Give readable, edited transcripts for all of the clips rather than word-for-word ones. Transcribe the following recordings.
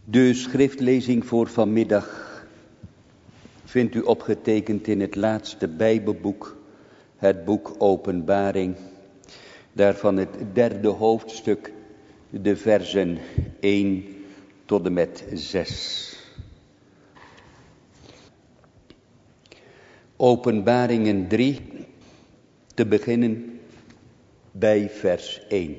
De schriftlezing voor vanmiddag vindt u opgetekend in het laatste Bijbelboek, het boek Openbaring. Daarvan het 3e hoofdstuk, de versen 1 tot en met 6. Openbaringen 3, te beginnen bij vers 1.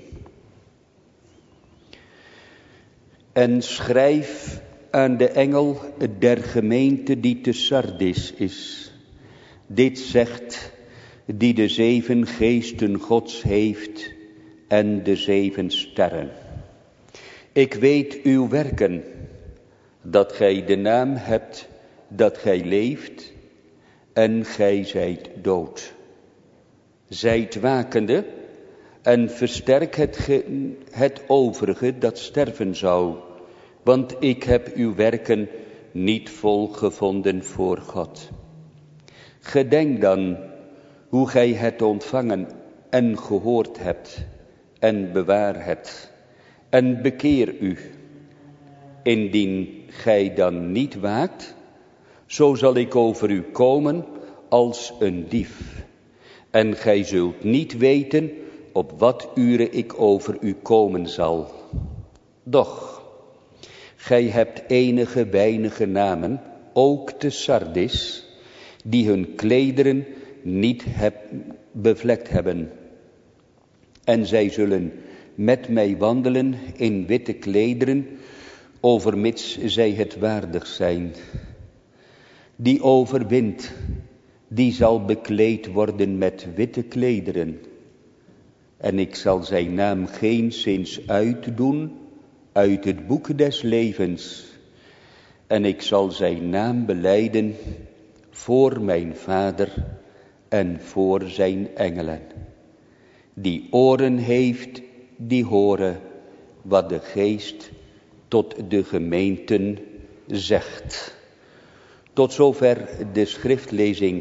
En schrijf aan de engel der gemeente die te Sardis is. Dit zegt die de 7 geesten Gods heeft en de 7 sterren. Ik weet uw werken, dat gij de naam hebt, dat gij leeft en gij zijt dood. Zijt wakende en versterk het overige dat sterven zou. Want ik heb uw werken niet vol gevonden voor God. Gedenk dan hoe gij het ontvangen en gehoord hebt en bewaar het. En bekeer u. Indien gij dan niet waakt, zo zal ik over u komen als een dief. En gij zult niet weten op wat uren ik over u komen zal. Doch gij hebt enige weinige namen, ook te Sardis, die hun klederen niet bevlekt hebben. En zij zullen met mij wandelen in witte klederen, overmits zij het waardig zijn. Die overwint, die zal bekleed worden met witte klederen. En ik zal zijn naam geenszins uitdoen uit het boek des levens. En ik zal zijn naam belijden voor mijn Vader en voor zijn engelen. Die oren heeft, die horen wat de Geest tot de gemeenten zegt. Tot zover de schriftlezing.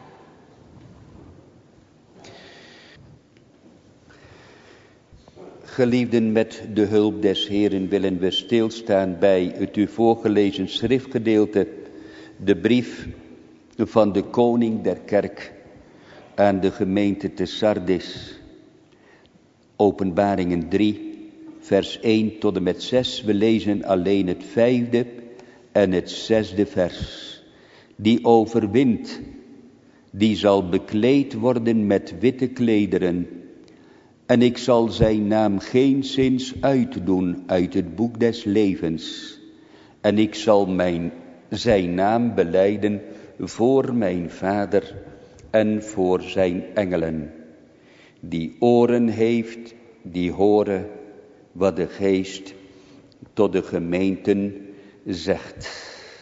Geliefden, met de hulp des Heeren willen we stilstaan bij het u voorgelezen schriftgedeelte, de brief van de koning der kerk aan de gemeente te Sardis. Openbaringen 3, vers 1 tot en met 6. We lezen alleen het 5e en het 6e vers. Die overwint, die zal bekleed worden met witte klederen. En ik zal zijn naam geenszins uitdoen uit het boek des levens. En ik zal zijn naam belijden voor mijn Vader en voor zijn engelen. Die oren heeft, die horen wat de Geest tot de gemeenten zegt.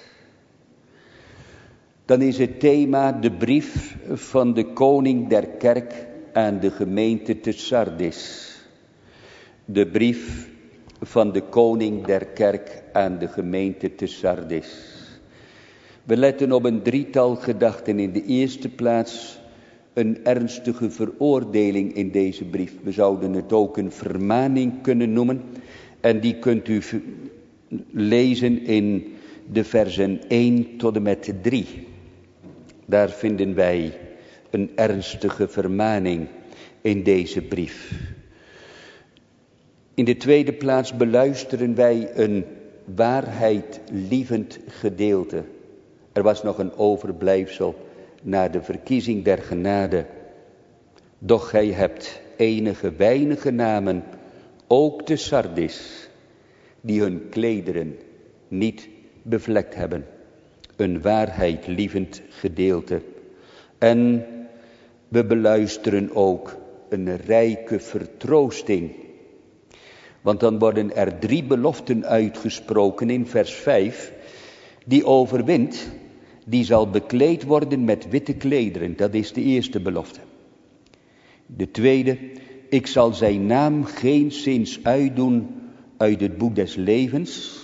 Dan is het thema de brief van de koning der kerk aan de gemeente te Sardis. De brief van de koning der kerk aan de gemeente te Sardis. We letten op een drietal gedachten. In de eerste plaats een ernstige veroordeling in deze brief. We zouden het ook een vermaning kunnen noemen. En die kunt u lezen in de versen 1 tot en met 3. Daar vinden wij een ernstige vermaning in deze brief. In de tweede plaats beluisteren wij een waarheidlievend gedeelte. Er was nog een overblijfsel na de verkiezing der genade. Doch gij hebt enige weinige namen, ook te Sardis, die hun klederen niet bevlekt hebben. Een waarheidlievend gedeelte. En we beluisteren ook een rijke vertroosting. Want dan worden er 3 beloften uitgesproken in vers 5. Die overwint, die zal bekleed worden met witte klederen. Dat is de eerste belofte. De tweede, ik zal zijn naam geenszins uitdoen uit het boek des levens.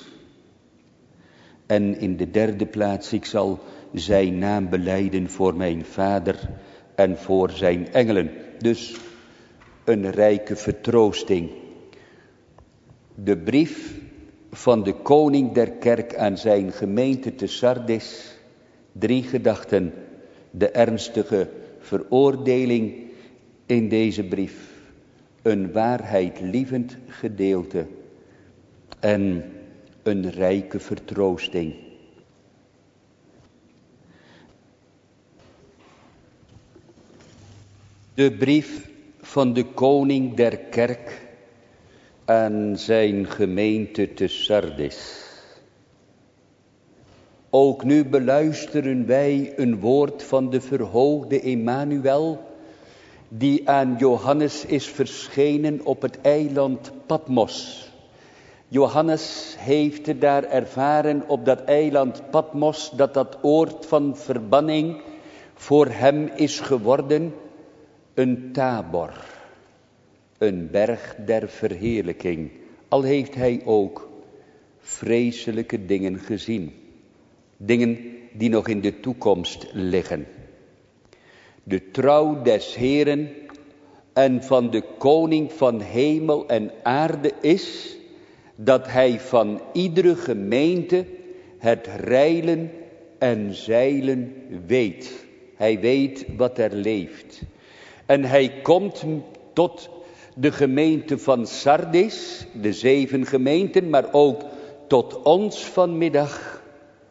En in de derde plaats, ik zal zijn naam belijden voor mijn Vader en voor zijn engelen. Dus een rijke vertroosting. De brief van de koning der kerk aan zijn gemeente te Sardis 3 gedachten. De ernstige veroordeling in deze brief. Een waarheidlievend gedeelte. En een rijke vertroosting. De brief van de koning der kerk aan zijn gemeente te Sardis. Ook nu beluisteren wij een woord van de verhoogde Emmanuel, die aan Johannes is verschenen op het eiland Patmos. Johannes heeft het daar ervaren op dat eiland Patmos, dat oord van verbanning voor hem is geworden een Tabor, een berg der verheerlijking. Al heeft hij ook vreselijke dingen gezien. Dingen die nog in de toekomst liggen. De trouw des Heeren en van de koning van hemel en aarde is dat hij van iedere gemeente het reilen en zeilen weet. Hij weet wat er leeft. En hij komt tot de gemeente van Sardis, de 7 gemeenten, maar ook tot ons vanmiddag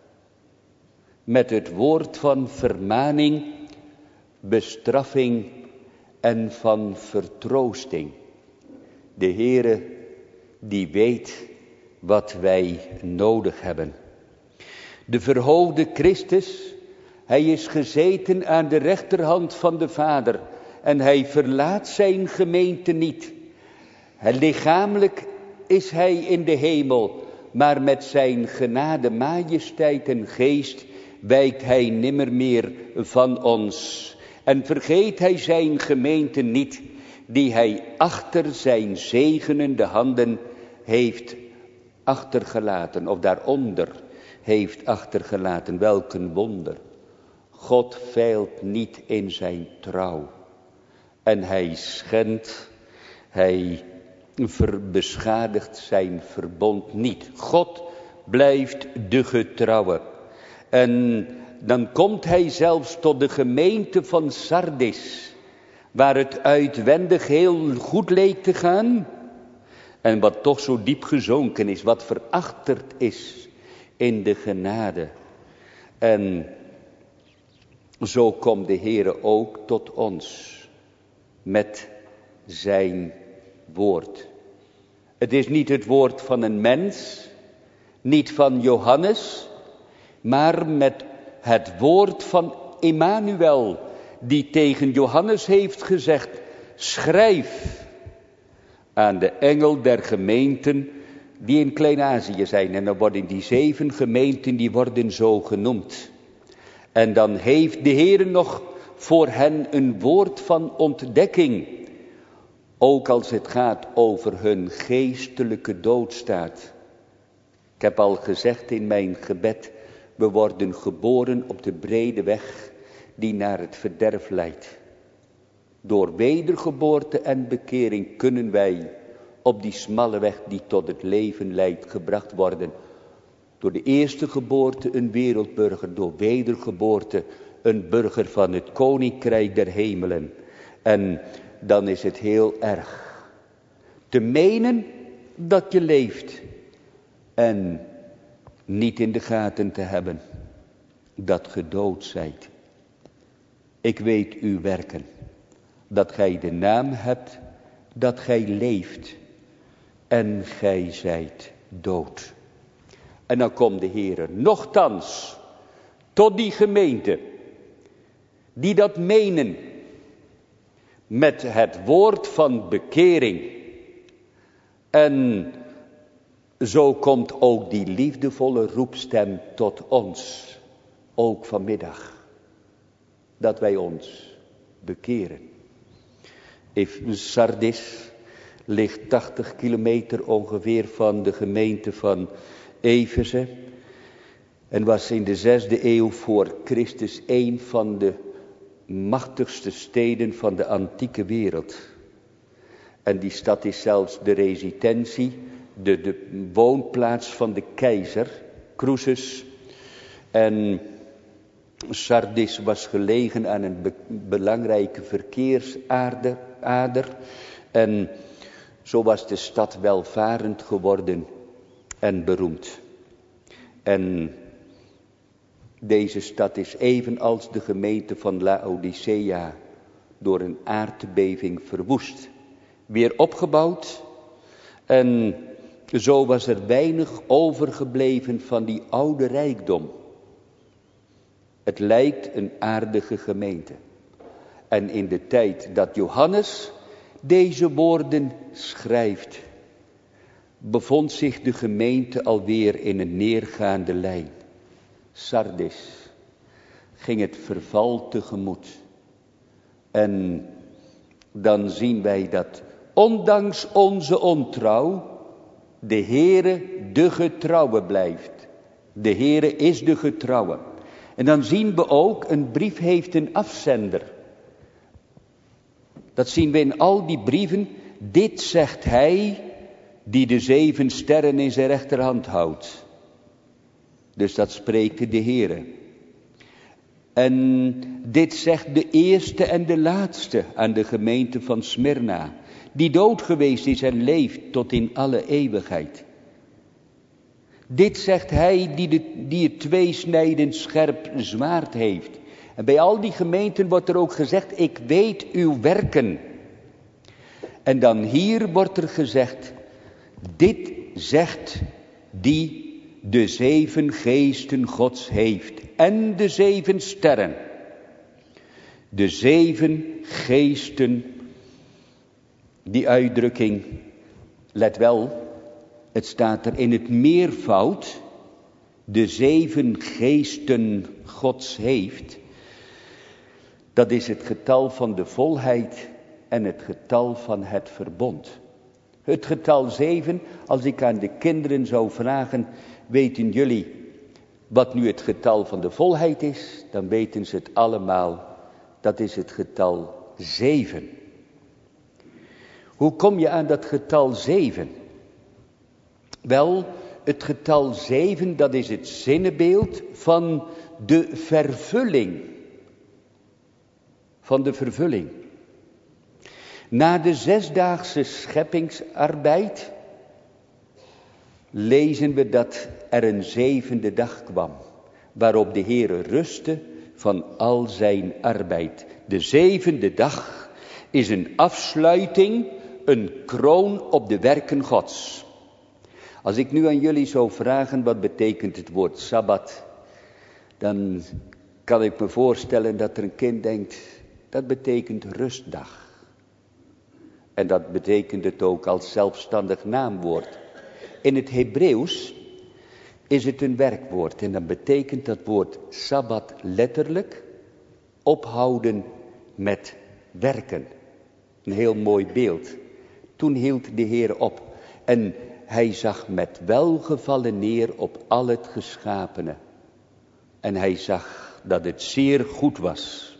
met het woord van vermaning, bestraffing en van vertroosting. De Heere die weet wat wij nodig hebben. De verhoogde Christus, hij is gezeten aan de rechterhand van de Vader en hij verlaat zijn gemeente niet. Lichamelijk is hij in de hemel, maar met zijn genade, majesteit en geest wijkt hij nimmer meer van ons. En vergeet hij zijn gemeente niet, die hij achter zijn zegenende handen heeft achtergelaten, of daaronder heeft achtergelaten. Welk een wonder. God feilt niet in zijn trouw. En hij schendt, hij beschadigt zijn verbond niet. God blijft de getrouwe. En dan komt hij zelfs tot de gemeente van Sardis, waar het uitwendig heel goed leek te gaan. En wat toch zo diep gezonken is, wat verachterd is in de genade. En zo komt de Heere ook tot ons met zijn woord. Het is niet het woord van een mens, niet van Johannes, maar met het woord van Emmanuel, die tegen Johannes heeft gezegd: schrijf aan de engel der gemeenten die in Klein-Azië zijn. En dan worden die 7 gemeenten, die worden zo genoemd. En dan heeft de Heer nog voor hen een woord van ontdekking. Ook als het gaat over hun geestelijke doodstaat. Ik heb al gezegd in mijn gebed, we worden geboren op de brede weg die naar het verderf leidt. Door wedergeboorte en bekering kunnen wij op die smalle weg die tot het leven leidt gebracht worden. Door de eerste geboorte een wereldburger, door wedergeboorte een burger van het koninkrijk der hemelen. En dan is het heel erg te menen dat je leeft en niet in de gaten te hebben dat ge dood zijt. Ik weet uw werken, dat gij de naam hebt, dat gij leeft en gij zijt dood. En dan komt de Heere nochtans tot die gemeente die dat menen met het woord van bekering. En zo komt ook die liefdevolle roepstem tot ons, ook vanmiddag, dat wij ons bekeren. Sardis ligt 80 kilometer ongeveer van de gemeente van Efeze en was in de 6e eeuw voor Christus een van de machtigste steden van de antieke wereld. En die stad is zelfs de residentie de woonplaats van de keizer, Croesus. En Sardis was gelegen aan een belangrijke verkeersader. En zo was de stad welvarend geworden en beroemd. En deze stad is evenals de gemeente van Laodicea door een aardbeving verwoest. Weer opgebouwd. En zo was er weinig overgebleven van die oude rijkdom. Het lijkt een aardige gemeente. En in de tijd dat Johannes deze woorden schrijft, bevond zich de gemeente alweer in een neergaande lijn. Sardis ging het verval tegemoet. En dan zien wij dat ondanks onze ontrouw de Heere de getrouwe blijft. De Heere is de getrouwe. En dan zien we ook, een brief heeft een afzender. Dat zien we in al die brieven. Dit zegt hij die de 7 sterren in zijn rechterhand houdt. Dus dat spreken de Heere. En dit zegt de eerste en de laatste aan de gemeente van Smyrna, die dood geweest is en leeft tot in alle eeuwigheid. Dit zegt hij die het tweesnijdend scherp zwaard heeft. En bij al die gemeenten wordt er ook gezegd, ik weet uw werken. En dan hier wordt er gezegd, dit zegt die de 7 geesten Gods heeft en de 7 sterren. De 7 geesten, die uitdrukking, let wel, het staat er in het meervoud, de 7 geesten Gods heeft. Dat is het getal van de volheid en het getal van het verbond. Het getal 7, als ik aan de kinderen zou vragen, weten jullie wat nu het getal van de volheid is? Dan weten ze het allemaal, dat is het getal 7. Hoe kom je aan dat getal 7? Wel, het getal 7, dat is het zinnebeeld van de vervulling. Van de vervulling. Na de 6-daagse scheppingsarbeid lezen we dat er een 7e dag kwam, waarop de Heere rustte van al zijn arbeid. De 7e dag is een afsluiting, een kroon op de werken Gods. Als ik nu aan jullie zou vragen, wat betekent het woord Sabbat, dan kan ik me voorstellen dat er een kind denkt, dat betekent rustdag. En dat betekent het ook als zelfstandig naamwoord. In het Hebreeuws is het een werkwoord en dan betekent dat woord Sabbat letterlijk ophouden met werken. Een heel mooi beeld. Toen hield de Heer op en hij zag met welgevallen neer op al het geschapene. En hij zag dat het zeer goed was.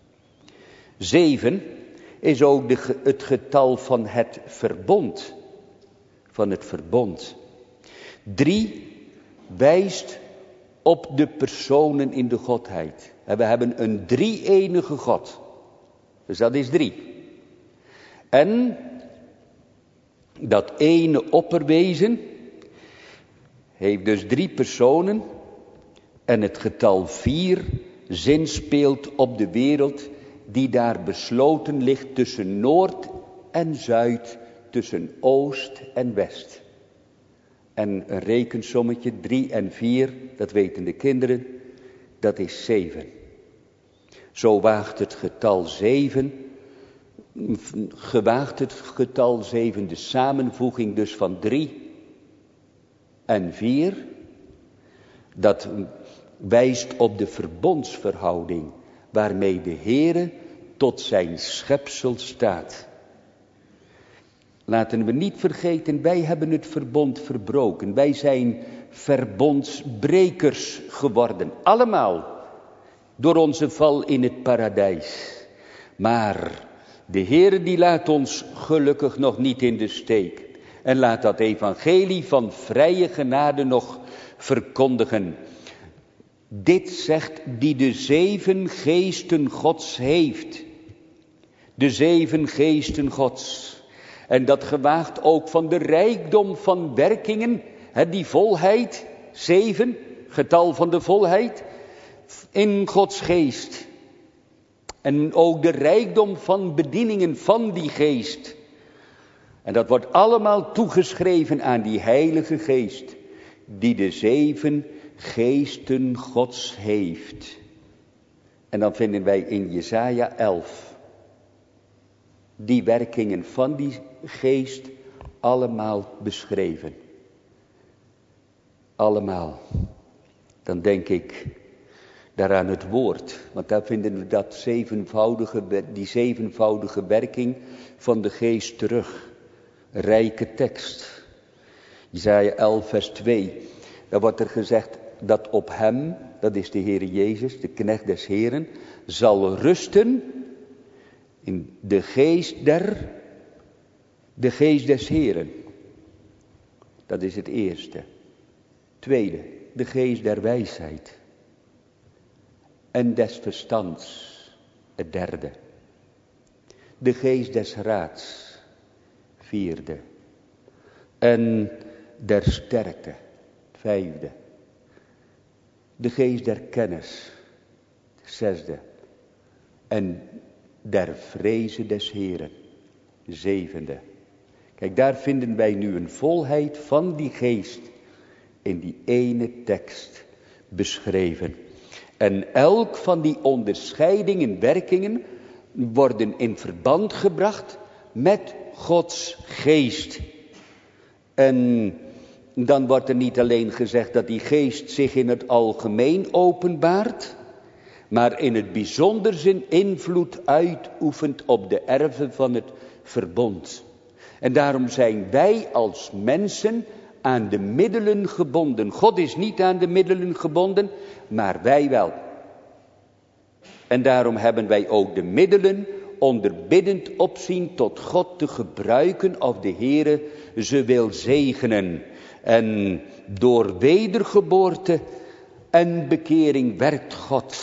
7 is ook het getal van het verbond. Van het verbond. 3 wijst op de personen in de Godheid. En we hebben een drie-enige God. Dus dat is 3. En dat ene opperwezen heeft dus 3 personen. En het getal 4 zinspeelt op de wereld die daar besloten ligt tussen Noord en Zuid, tussen Oost en West. En een rekensommetje, 3 en 4, dat weten de kinderen, dat is 7. Zo gewaagt het getal 7, de samenvoeging dus van 3 en 4, dat wijst op de verbondsverhouding waarmee de Heere tot zijn schepsel staat. Laten we niet vergeten, wij hebben het verbond verbroken. Wij zijn verbondsbrekers geworden. Allemaal door onze val in het paradijs. Maar de Heere die laat ons gelukkig nog niet in de steek. En laat dat evangelie van vrije genade nog verkondigen. Dit zegt die de 7 geesten Gods heeft. De 7 geesten Gods. En dat gewaagt ook van de rijkdom van werkingen. Die volheid, 7, getal van de volheid. In Gods geest. En ook de rijkdom van bedieningen van die geest. En dat wordt allemaal toegeschreven aan die heilige geest. Die de 7 geesten Gods heeft. En dan vinden wij in Jesaja 11. Die werkingen van die geest allemaal beschreven. Allemaal. Dan denk ik daar aan het woord. Want daar vinden we die zevenvoudige werking van de geest terug. Rijke tekst. Jesaja 11 vers 2. Daar wordt er gezegd dat op hem, dat is de Heere Jezus, de knecht des Heeren, zal rusten in de geest des Heeren. Dat is het eerste. Tweede, de geest der wijsheid. En des verstands, het derde. De geest des raads, vierde. En der sterkte, vijfde. De geest der kennis, zesde. En der vreze des Heren, zevende. Kijk, daar vinden wij nu een volheid van die geest in die ene tekst beschreven. En elk van die onderscheidingen, werkingen, worden in verband gebracht met Gods geest. En dan wordt er niet alleen gezegd dat die geest zich in het algemeen openbaart, maar in het bijzonder zijn invloed uitoefent op de erven van het verbond. En daarom zijn wij als mensen aan de middelen gebonden. God is niet aan de middelen gebonden, maar wij wel. En daarom hebben wij ook de middelen onder biddend opzien tot God te gebruiken of de Heere ze wil zegenen. En door wedergeboorte en bekering werkt God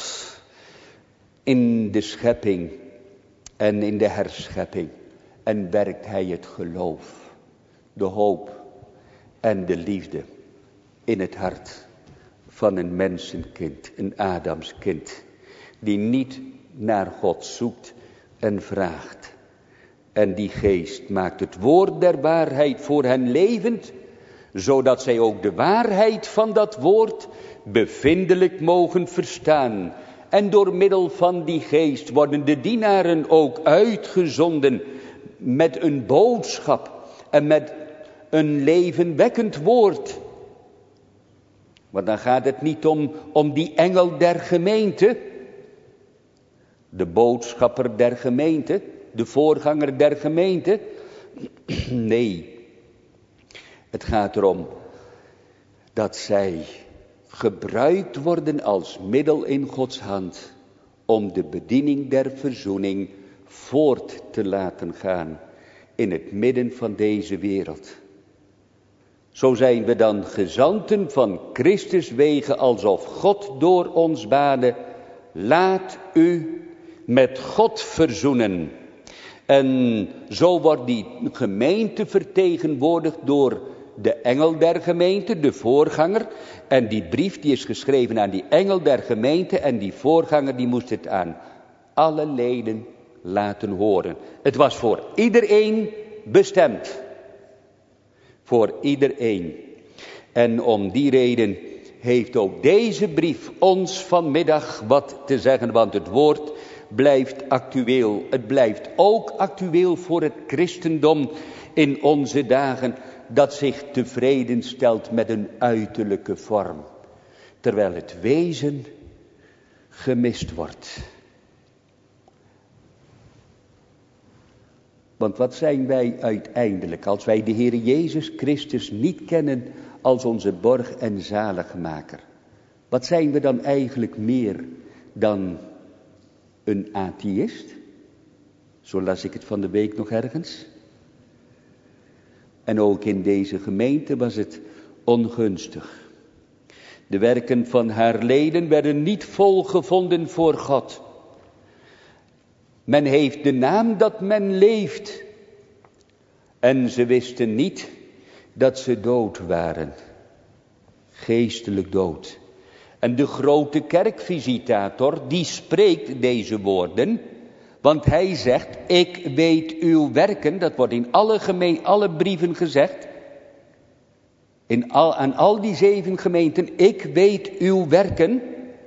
in de schepping en in de herschepping. En werkt hij het geloof, de hoop en de liefde in het hart van een mensenkind, een Adamskind, die niet naar God zoekt en vraagt. En die geest maakt het woord der waarheid voor hen levend, zodat zij ook de waarheid van dat woord bevindelijk mogen verstaan. En door middel van die geest worden de dienaren ook uitgezonden met een boodschap en met een levenwekkend woord. Maar dan gaat het niet om die engel der gemeente, de boodschapper der gemeente, de voorganger der gemeente. Nee, het gaat erom dat zij gebruikt worden als middel in Gods hand om de bediening der verzoening voort te laten gaan in het midden van deze wereld. Zo zijn we dan gezanten van Christus wegen, alsof God door ons bade, laat u met God verzoenen. En zo wordt die gemeente vertegenwoordigd door de engel der gemeente, de voorganger. En die brief die is geschreven aan die engel der gemeente en die voorganger die moest het aan alle leden laten horen. Het was voor iedereen bestemd. Voor iedereen. En om die reden heeft ook deze brief ons vanmiddag wat te zeggen, want het woord blijft actueel. Het blijft ook actueel voor het christendom in onze dagen, dat zich tevreden stelt met een uiterlijke vorm, terwijl het wezen gemist wordt. Want wat zijn wij uiteindelijk als wij de Heer Jezus Christus niet kennen als onze borg en zaligmaker? Wat zijn we dan eigenlijk meer dan een atheïst? Zo las ik het van de week nog ergens. En ook in deze gemeente was het ongunstig. De werken van haar leden werden niet volgevonden voor God. Men heeft de naam dat men leeft. En ze wisten niet dat ze dood waren. Geestelijk dood. En de grote kerkvisitator die spreekt deze woorden. Want hij zegt, ik weet uw werken. Dat wordt in alle brieven gezegd. Aan al die 7 gemeenten, ik weet uw werken.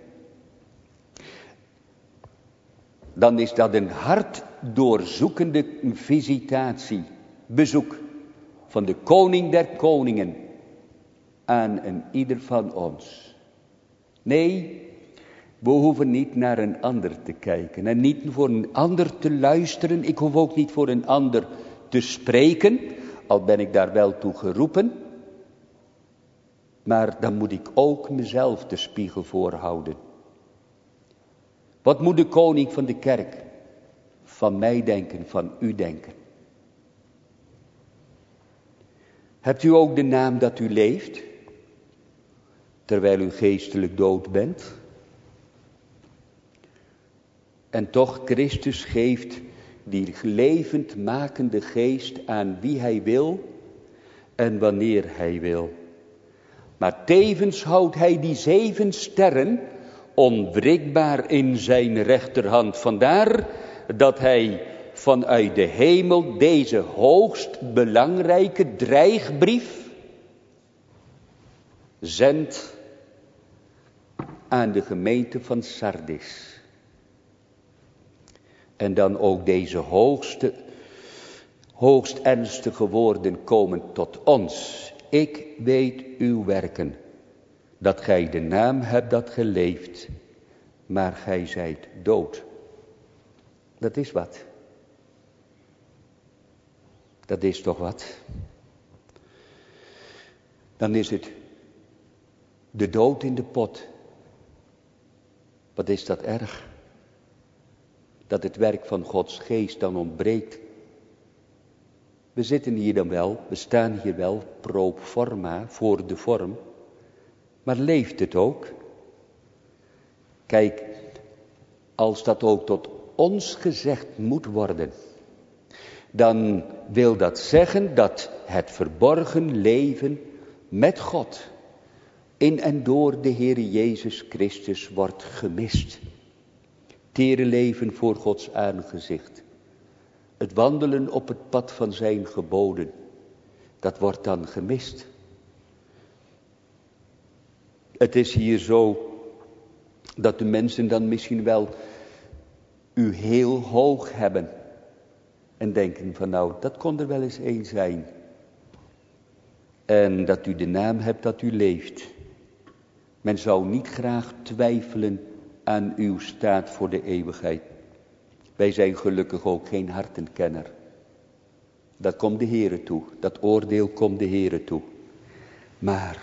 Dan is dat een hartdoorzoekende visitatie. Bezoek van de koning der koningen aan een ieder van ons. Nee, we hoeven niet naar een ander te kijken en niet voor een ander te luisteren. Ik hoef ook niet voor een ander te spreken, al ben ik daar wel toe geroepen. Maar dan moet ik ook mezelf de spiegel voorhouden. Wat moet de koning van de kerk van mij denken, van u denken? Hebt u ook de naam dat u leeft, terwijl u geestelijk dood bent? En toch, Christus geeft die levendmakende geest aan wie hij wil en wanneer hij wil. Maar tevens houdt hij die 7 sterren onwrikbaar in zijn rechterhand. Vandaar dat hij vanuit de hemel deze hoogst belangrijke dreigbrief zendt aan de gemeente van Sardis. En dan ook deze hoogst ernstige woorden komen tot ons. Ik weet uw werken, dat gij de naam hebt dat ge leeft, maar gij zijt dood. Dat is wat. Dat is toch wat? Dan is het de dood in de pot. Wat is dat erg? Dat het werk van Gods geest dan ontbreekt. We zitten hier dan wel, we staan hier wel pro forma, voor de vorm. Maar leeft het ook? Kijk, als dat ook tot ons gezegd moet worden, dan wil dat zeggen dat het verborgen leven met God in en door de Heer Jezus Christus wordt gemist. Tere leven voor Gods aangezicht. Het wandelen op het pad van zijn geboden, dat wordt dan gemist. Het is hier zo dat de mensen dan misschien wel u heel hoog hebben. En denken van nou, dat kon er wel eens één zijn. En dat u de naam hebt dat u leeft. Men zou niet graag twijfelen aan uw staat voor de eeuwigheid. Wij zijn gelukkig ook geen hartenkenner. Dat komt de Heere toe. Dat oordeel komt de Heere toe. Maar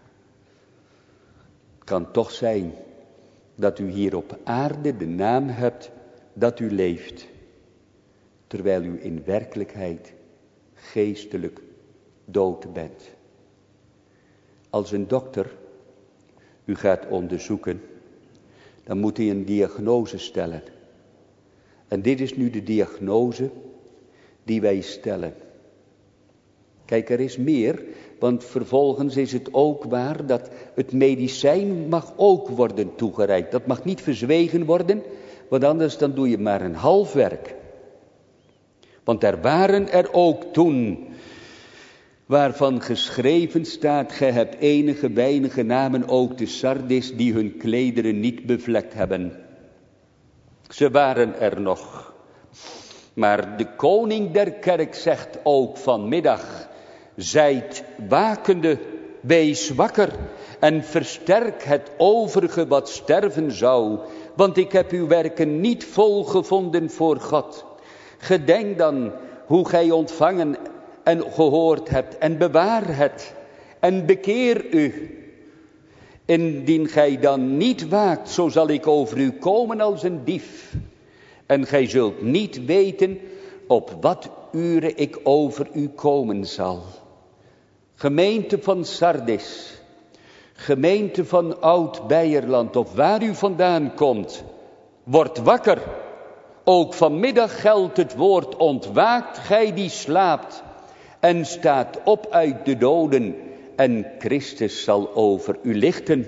het kan toch zijn dat u hier op aarde de naam hebt dat u leeft. Terwijl u in werkelijkheid geestelijk dood bent. Als een dokter u gaat onderzoeken, dan moet hij een diagnose stellen. En dit is nu de diagnose die wij stellen. Kijk, er is meer, want vervolgens is het ook waar dat het medicijn mag ook worden toegereikt. Dat mag niet verzwegen worden, want anders dan doe je maar een half werk. Want er waren er ook toen, waarvan geschreven staat, gij hebt enige weinige namen ook te Sardis, die hun klederen niet bevlekt hebben. Ze waren er nog. Maar de koning der kerk zegt ook vanmiddag, zijt wakende, wees wakker en versterk het overige wat sterven zou, want ik heb uw werken niet volgevonden voor God. Gedenk dan hoe gij ontvangen en gehoord hebt en bewaar het en bekeer u. Indien gij dan niet waakt, zo zal ik over u komen als een dief. En gij zult niet weten op wat uren ik over u komen zal. Gemeente van Sardis, gemeente van Oud-Beierland of waar u vandaan komt, word wakker. Ook vanmiddag geldt het woord, ontwaakt gij die slaapt en staat op uit de doden en Christus zal over u lichten.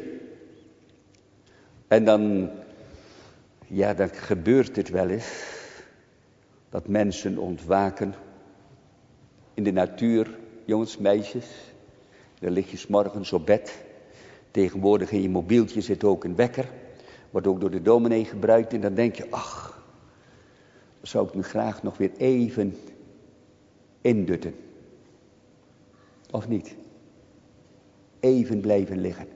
En dan gebeurt het wel eens dat mensen ontwaken in de natuur, jongens, meisjes. Dan lig je 's morgens op bed. Tegenwoordig in je mobieltje zit ook een wekker. Wordt ook door de dominee gebruikt. En dan denk je, ach, zou ik me graag nog weer even indutten. Of niet? Even blijven liggen.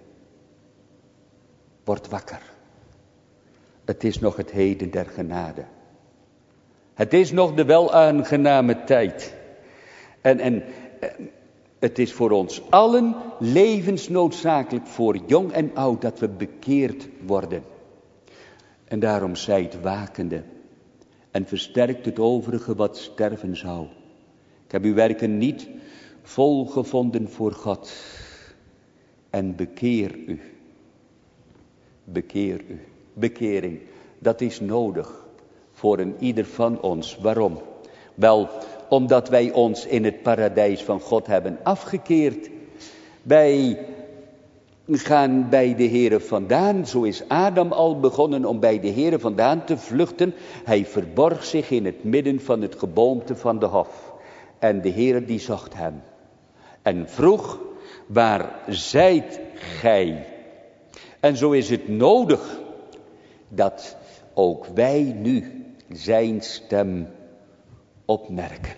Word wakker. Het is nog het heden der genade. Het is nog de welaangename tijd. En het is voor ons allen levensnoodzakelijk, voor jong en oud, dat we bekeerd worden. En daarom zijt wakende en versterkt het overige wat sterven zou. Ik heb uw werken niet volgevonden voor God. En bekeer u. Bekeer u. Bekering, dat is nodig voor een ieder van ons. Waarom? Wel, omdat wij ons in het paradijs van God hebben afgekeerd. Wij gaan bij de Heere vandaan. Zo is Adam al begonnen om bij de Heere vandaan te vluchten. Hij verborg zich in het midden van het geboomte van de hof. En de Heere die zocht hem. En vroeg, waar zijt gij? En zo is het nodig dat ook wij nu zijn stem opmerken.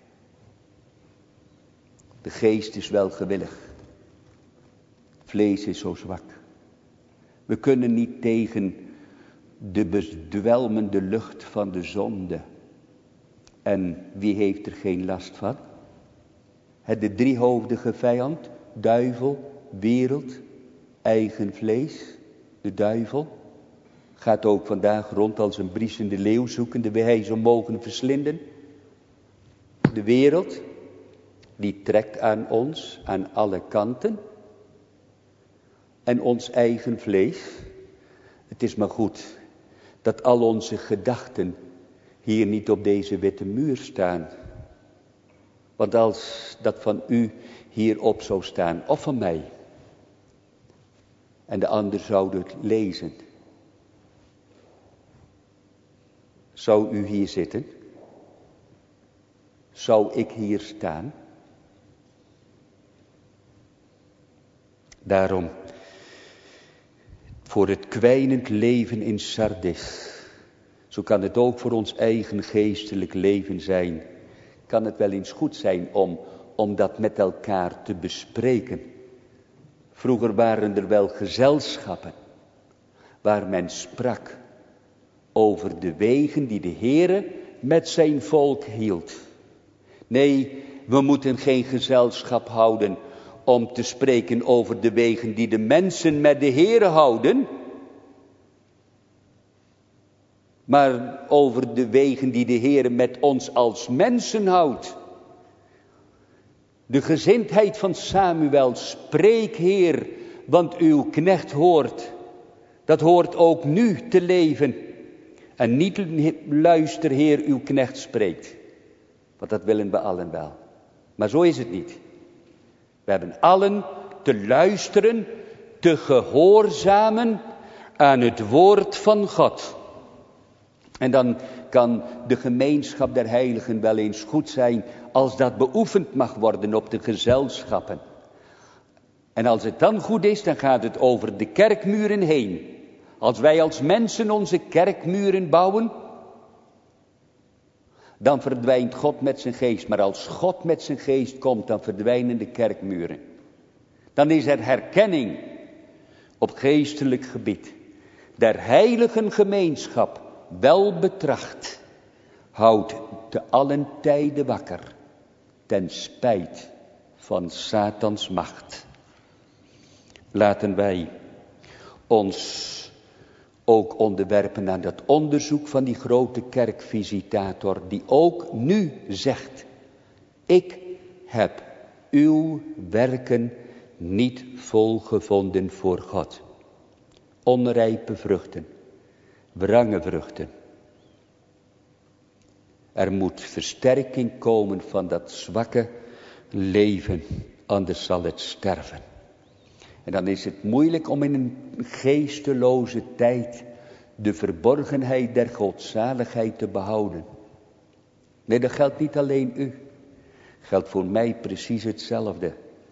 De geest is wel gewillig. Vlees is zo zwak. We kunnen niet tegen de bedwelmende lucht van de zonde. En wie heeft er geen last van? De driehoofdige vijand, duivel, wereld, eigen vlees, de duivel. Gaat ook vandaag rond als een briesende leeuw zoekende wie hij zou mogen verslinden. De wereld, die trekt aan ons, aan alle kanten. En ons eigen vlees. Het is maar goed dat al onze gedachten hier niet op deze witte muur staan. Want als dat van u hierop zou staan, of van mij, en de ander zou het lezen, zou u hier zitten? Zou ik hier staan? Daarom, voor het kwijnend leven in Sardis, zo kan het ook voor ons eigen geestelijk leven zijn, kan het wel eens goed zijn om dat met elkaar te bespreken. Vroeger waren er wel gezelschappen waar men sprak over de wegen die de Heere met zijn volk hield. Nee, we moeten geen gezelschap houden om te spreken over de wegen die de mensen met de Heere houden, maar over de wegen die de Heere met ons als mensen houdt. De gezindheid van Samuel, spreek Heer, want uw knecht hoort. Dat hoort ook nu te leven. En niet luister Heer, uw knecht spreekt. Want dat willen we allen wel. Maar zo is het niet. We hebben allen te luisteren, te gehoorzamen aan het woord van God. En dan kan de gemeenschap der heiligen wel eens goed zijn als dat beoefend mag worden op de gezelschappen. En als het dan goed is, dan gaat het over de kerkmuren heen. Als wij als mensen onze kerkmuren bouwen, dan verdwijnt God met zijn geest. Maar als God met zijn geest komt, dan verdwijnen de kerkmuren. Dan is er herkenning op geestelijk gebied. Der heiligen gemeenschap wel betracht, houdt te allen tijde wakker, ten spijt van Satans macht. Laten wij ons ook onderwerpen aan dat onderzoek van die grote kerkvisitator, die ook nu zegt, ik heb uw werken niet volgevonden voor God. Onrijpe vruchten, wrange vruchten. Er moet versterking komen van dat zwakke leven, anders zal het sterven. En dan is het moeilijk om in een geesteloze tijd de verborgenheid der godzaligheid te behouden. Nee, dat geldt niet alleen u. Geldt voor mij precies hetzelfde.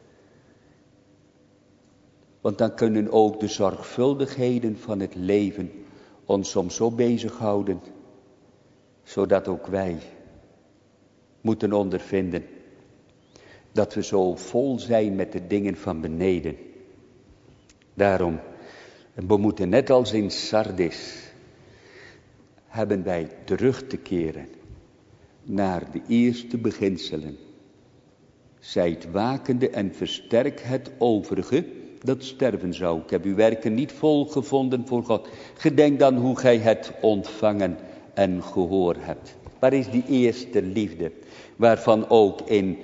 Want dan kunnen ook de zorgvuldigheden van het leven ons soms zo bezighouden, zodat ook wij moeten ondervinden dat we zo vol zijn met de dingen van beneden. Daarom, we moeten net als in Sardis, hebben wij terug te keren naar de eerste beginselen. Zijt wakende en versterk het overige dat sterven zou. Ik heb uw werken niet volgevonden voor God. Gedenk dan hoe gij het ontvangen en gehoord hebt. Waar is die eerste liefde? Waarvan ook in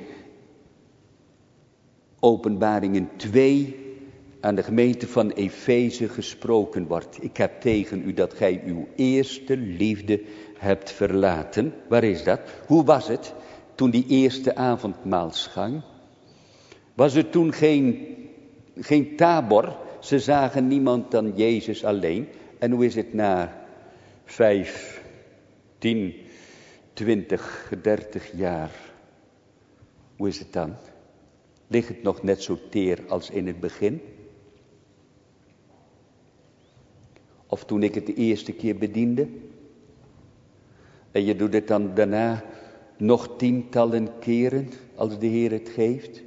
Openbaringen 2 aan de gemeente van Efeze gesproken wordt. Ik heb tegen u dat gij uw eerste liefde hebt verlaten. Waar is dat? Hoe was het toen die eerste avondmaalsgang? Was er toen geen Tabor? Ze zagen niemand dan Jezus alleen. En hoe is het na 5, 10, 20, 30 jaar? Hoe is het dan? Ligt het nog net zo teer als in het begin? Of toen ik het de eerste keer bediende? En je doet het dan daarna nog tientallen keren als de Heer het geeft?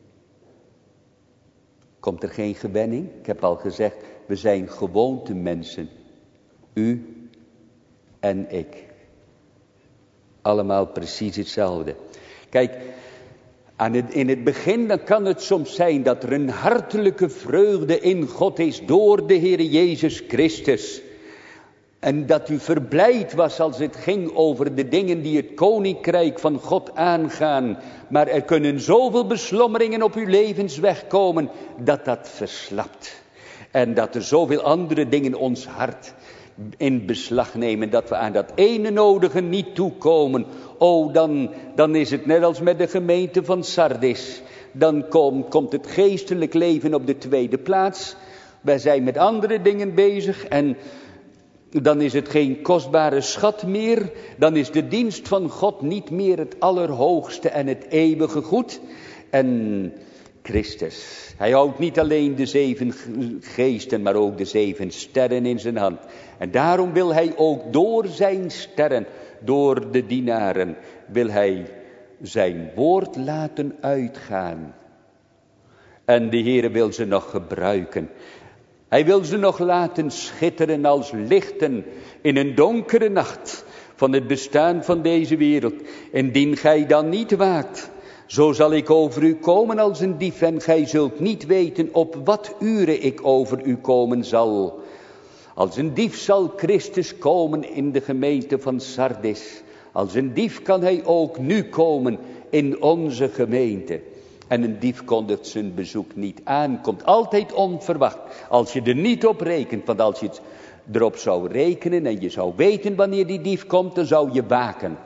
Komt er geen gewenning? Ik heb al gezegd, we zijn gewoontemensen. U en ik. Allemaal precies hetzelfde. Kijk, in het begin dan kan het soms zijn dat er een hartelijke vreugde in God is door de Heer Jezus Christus. En dat u verblijd was als het ging over de dingen die het koninkrijk van God aangaan. Maar er kunnen zoveel beslommeringen op uw levensweg komen dat dat verslapt. En dat er zoveel andere dingen ons hart in beslag nemen dat we aan dat ene nodige niet toekomen. Oh, dan is het net als met de gemeente van Sardis. Dan komt het geestelijk leven op de tweede plaats. Wij zijn met andere dingen bezig en dan is het geen kostbare schat meer. Dan is de dienst van God niet meer het allerhoogste en het eeuwige goed. En Christus, hij houdt niet alleen de 7 geesten, maar ook de 7 sterren in zijn hand. En daarom wil hij ook door zijn sterren, door de dienaren, wil hij zijn woord laten uitgaan. En de Heere wil ze nog gebruiken. Hij wil ze nog laten schitteren als lichten in een donkere nacht van het bestaan van deze wereld. Indien gij dan niet waakt, zo zal ik over u komen als een dief en gij zult niet weten op wat uren ik over u komen zal. Als een dief zal Christus komen in de gemeente van Sardis. Als een dief kan hij ook nu komen in onze gemeente. En een dief kondigt zijn bezoek niet aan, komt altijd onverwacht. Als je er niet op rekent, want als je het erop zou rekenen en je zou weten wanneer die dief komt, dan zou je waken.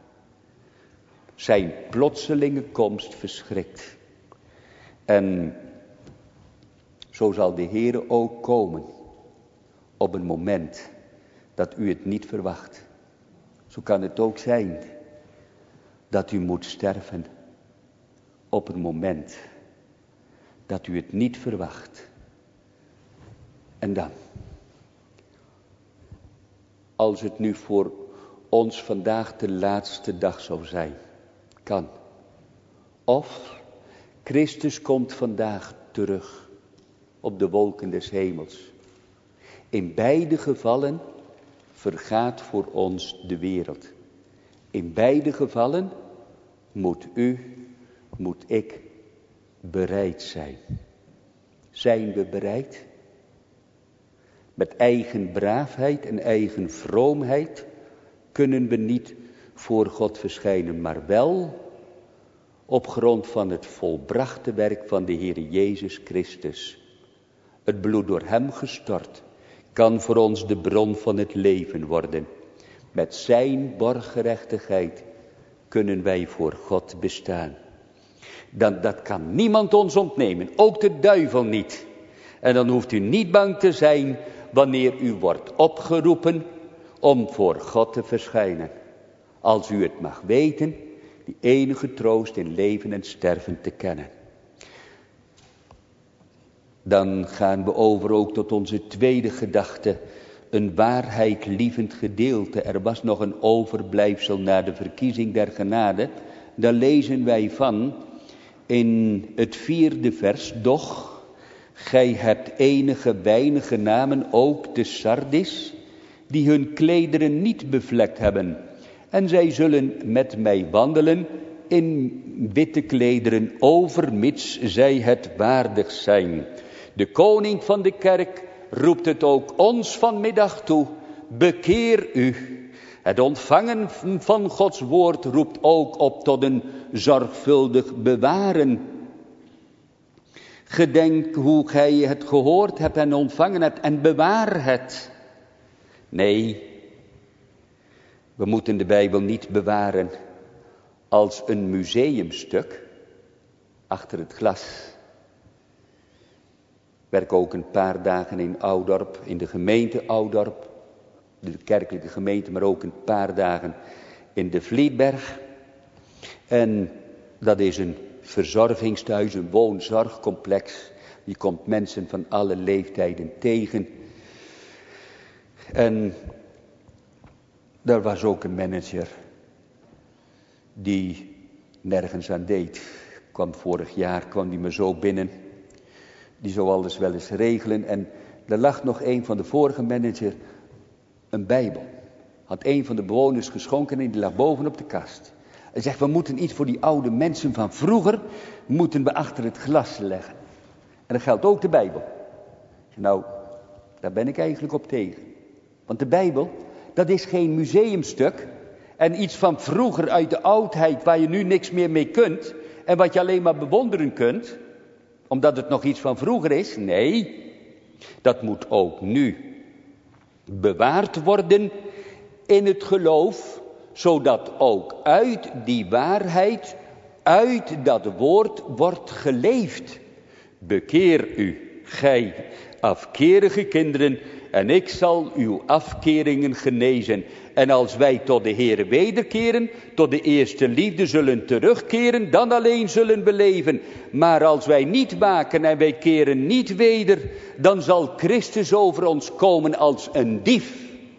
Zijn plotselinge komst verschrikt. En zo zal de Heere ook komen op een moment dat u het niet verwacht. Zo kan het ook zijn dat u moet sterven op een moment dat u het niet verwacht. En dan, als het nu voor ons vandaag de laatste dag zou zijn, kan. Of Christus komt vandaag terug op de wolken des hemels. In beide gevallen vergaat voor ons de wereld. In beide gevallen moet u, moet ik bereid zijn. Zijn we bereid? Met eigen braafheid en eigen vroomheid kunnen we niet voor God verschijnen, maar wel op grond van het volbrachte werk van de Heer Jezus Christus. Het bloed door hem gestort kan voor ons de bron van het leven worden. Met zijn borggerechtigheid kunnen wij voor God bestaan. Dat kan niemand ons ontnemen, ook de duivel niet. En dan hoeft u niet bang te zijn wanneer u wordt opgeroepen om voor God te verschijnen. Als u het mag weten, die enige troost in leven en sterven te kennen. Dan gaan we over ook tot onze tweede gedachte. Een waarheidlievend gedeelte. Er was nog een overblijfsel na de verkiezing der genade. Daar lezen wij van in het 4e vers. Doch, gij hebt enige weinige namen ook te Sardis, die hun klederen niet bevlekt hebben. En zij zullen met mij wandelen in witte klederen, overmits zij het waardig zijn. De koning van de kerk roept het ook ons vanmiddag toe. Bekeer u. Het ontvangen van Gods woord roept ook op tot een zorgvuldig bewaren. Gedenk hoe gij het gehoord hebt en ontvangen hebt en bewaar het. Nee, we moeten de Bijbel niet bewaren als een museumstuk achter het glas. Ik werk ook een paar dagen in Oudorp, in de gemeente Oudorp, de kerkelijke gemeente, maar ook een paar dagen in de Vlietberg. En dat is een verzorgingstehuis, een woonzorgcomplex. Je komt mensen van alle leeftijden tegen. En daar was ook een manager die nergens aan deed. Vorig jaar kwam die me zo binnen. Die zou alles wel eens regelen. En er lag nog een van de vorige manager een Bijbel. Had een van de bewoners geschonken en die lag boven op de kast. Hij zegt, we moeten iets voor die oude mensen van vroeger, moeten we achter het glas leggen. En dat geldt ook de Bijbel. Nou, daar ben ik eigenlijk op tegen. Want de Bijbel, dat is geen museumstuk. En iets van vroeger uit de oudheid waar je nu niks meer mee kunt. En wat je alleen maar bewonderen kunt. Omdat het nog iets van vroeger is. Nee, dat moet ook nu bewaard worden in het geloof. Zodat ook uit die waarheid, uit dat woord wordt geleefd. Bekeer u, gij afkerige kinderen, en ik zal uw afkeringen genezen. En als wij tot de Heere wederkeren, tot de eerste liefde zullen terugkeren, dan alleen zullen we leven. Maar als wij niet waken en wij keren niet weder, dan zal Christus over ons komen als een dief.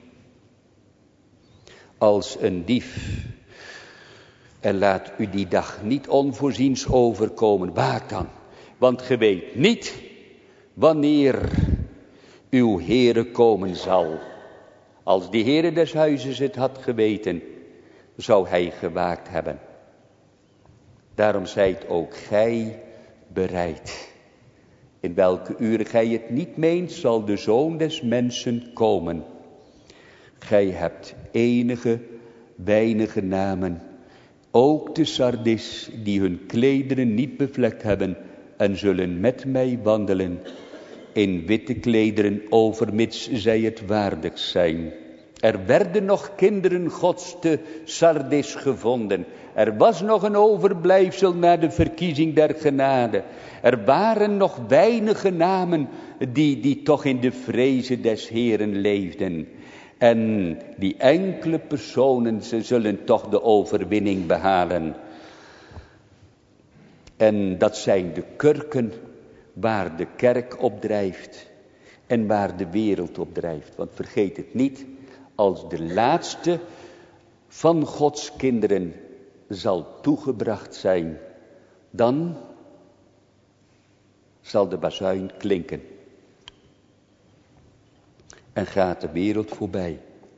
Als een dief. En laat u die dag niet onvoorziens overkomen. Waak dan, want ge weet niet wanneer uw Heere komen zal. Als de Heere des huizes het had geweten, zou hij gewaakt hebben. Daarom zijt ook gij bereid. In welke uren gij het niet meent, zal de Zoon des mensen komen. Gij hebt enige, weinige namen, ook de Sardis, die hun klederen niet bevlekt hebben en zullen met mij wandelen in witte klederen, overmits zij het waardig zijn. Er werden nog kinderen Gods te Sardis gevonden. Er was nog een overblijfsel na de verkiezing der genade. Er waren nog weinige namen die toch in de vreze des Heeren leefden. En die enkele personen, ze zullen toch de overwinning behalen. En dat zijn de kurken waar de kerk op drijft en waar de wereld op drijft. Want vergeet het niet, als de laatste van Gods kinderen zal toegebracht zijn, dan zal de bazuin klinken. En gaat de wereld voorbij.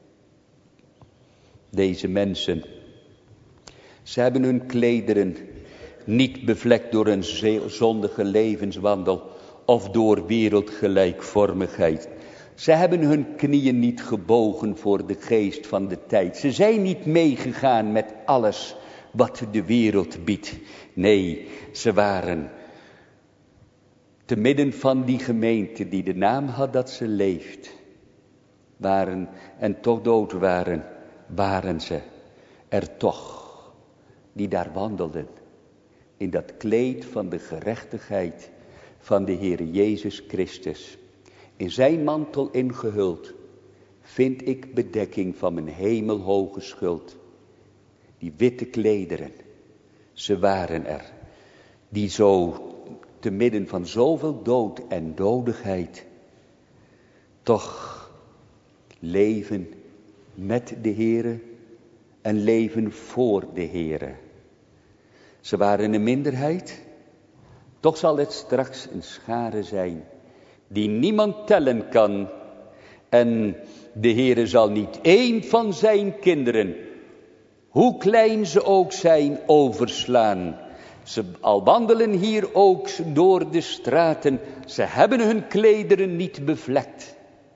Deze mensen, ze hebben hun klederen niet bevlekt door een zondige levenswandel of door wereldgelijkvormigheid. Ze hebben hun knieën niet gebogen voor de geest van de tijd. Ze zijn niet meegegaan met alles wat de wereld biedt. Nee, ze waren te midden van die gemeente die de naam had dat ze leeft. Waren en toch dood waren, waren ze er toch. Die daar wandelden. In dat kleed van de gerechtigheid van de Heer Jezus Christus. In zijn mantel ingehuld. Vind ik bedekking van mijn hemelhoge schuld. Die witte klederen. Ze waren er. Die zo te midden van zoveel dood en dodigheid. Toch leven met de Heere. En leven voor de Heere. Ze waren een minderheid. Toch zal het straks een schare zijn. Die niemand tellen kan. En de Heere zal niet één van zijn kinderen, hoe klein ze ook zijn, overslaan. Ze al wandelen hier ook door de straten. Ze hebben hun klederen niet bevlekt.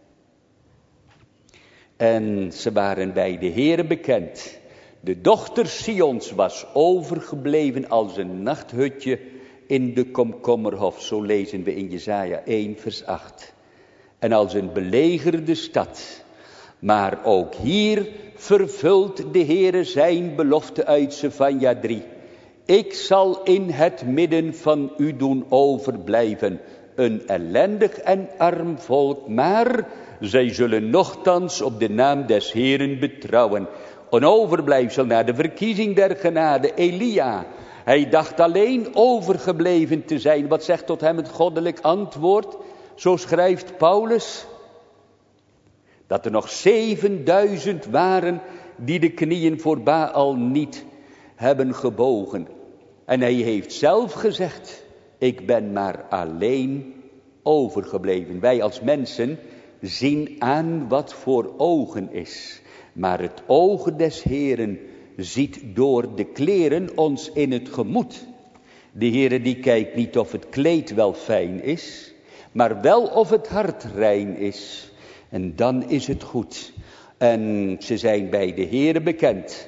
En ze waren bij de Heere bekend. De dochter Sions was overgebleven als een nachthutje in de komkommerhof. Zo lezen we in Jesaja 1 vers 8. En als een belegerde stad. Maar ook hier vervult de Heere zijn belofte uit Zefanja 3. Ik zal in het midden van u doen overblijven. Een ellendig en arm volk, maar zij zullen nochtans op de naam des Heeren betrouwen. Een overblijfsel na de verkiezing der genade, Elia. Hij dacht alleen overgebleven te zijn. Wat zegt tot hem het goddelijk antwoord? Zo schrijft Paulus. Dat er nog 7000 waren die de knieën voor Baal niet hebben gebogen. En hij heeft zelf gezegd, ik ben maar alleen overgebleven. Wij als mensen zien aan wat voor ogen is. Maar het oog des Heeren ziet door de kleren ons in het gemoed. De Heere die kijkt niet of het kleed wel fijn is, maar wel of het hart rein is. En dan is het goed. En ze zijn bij de Heere bekend.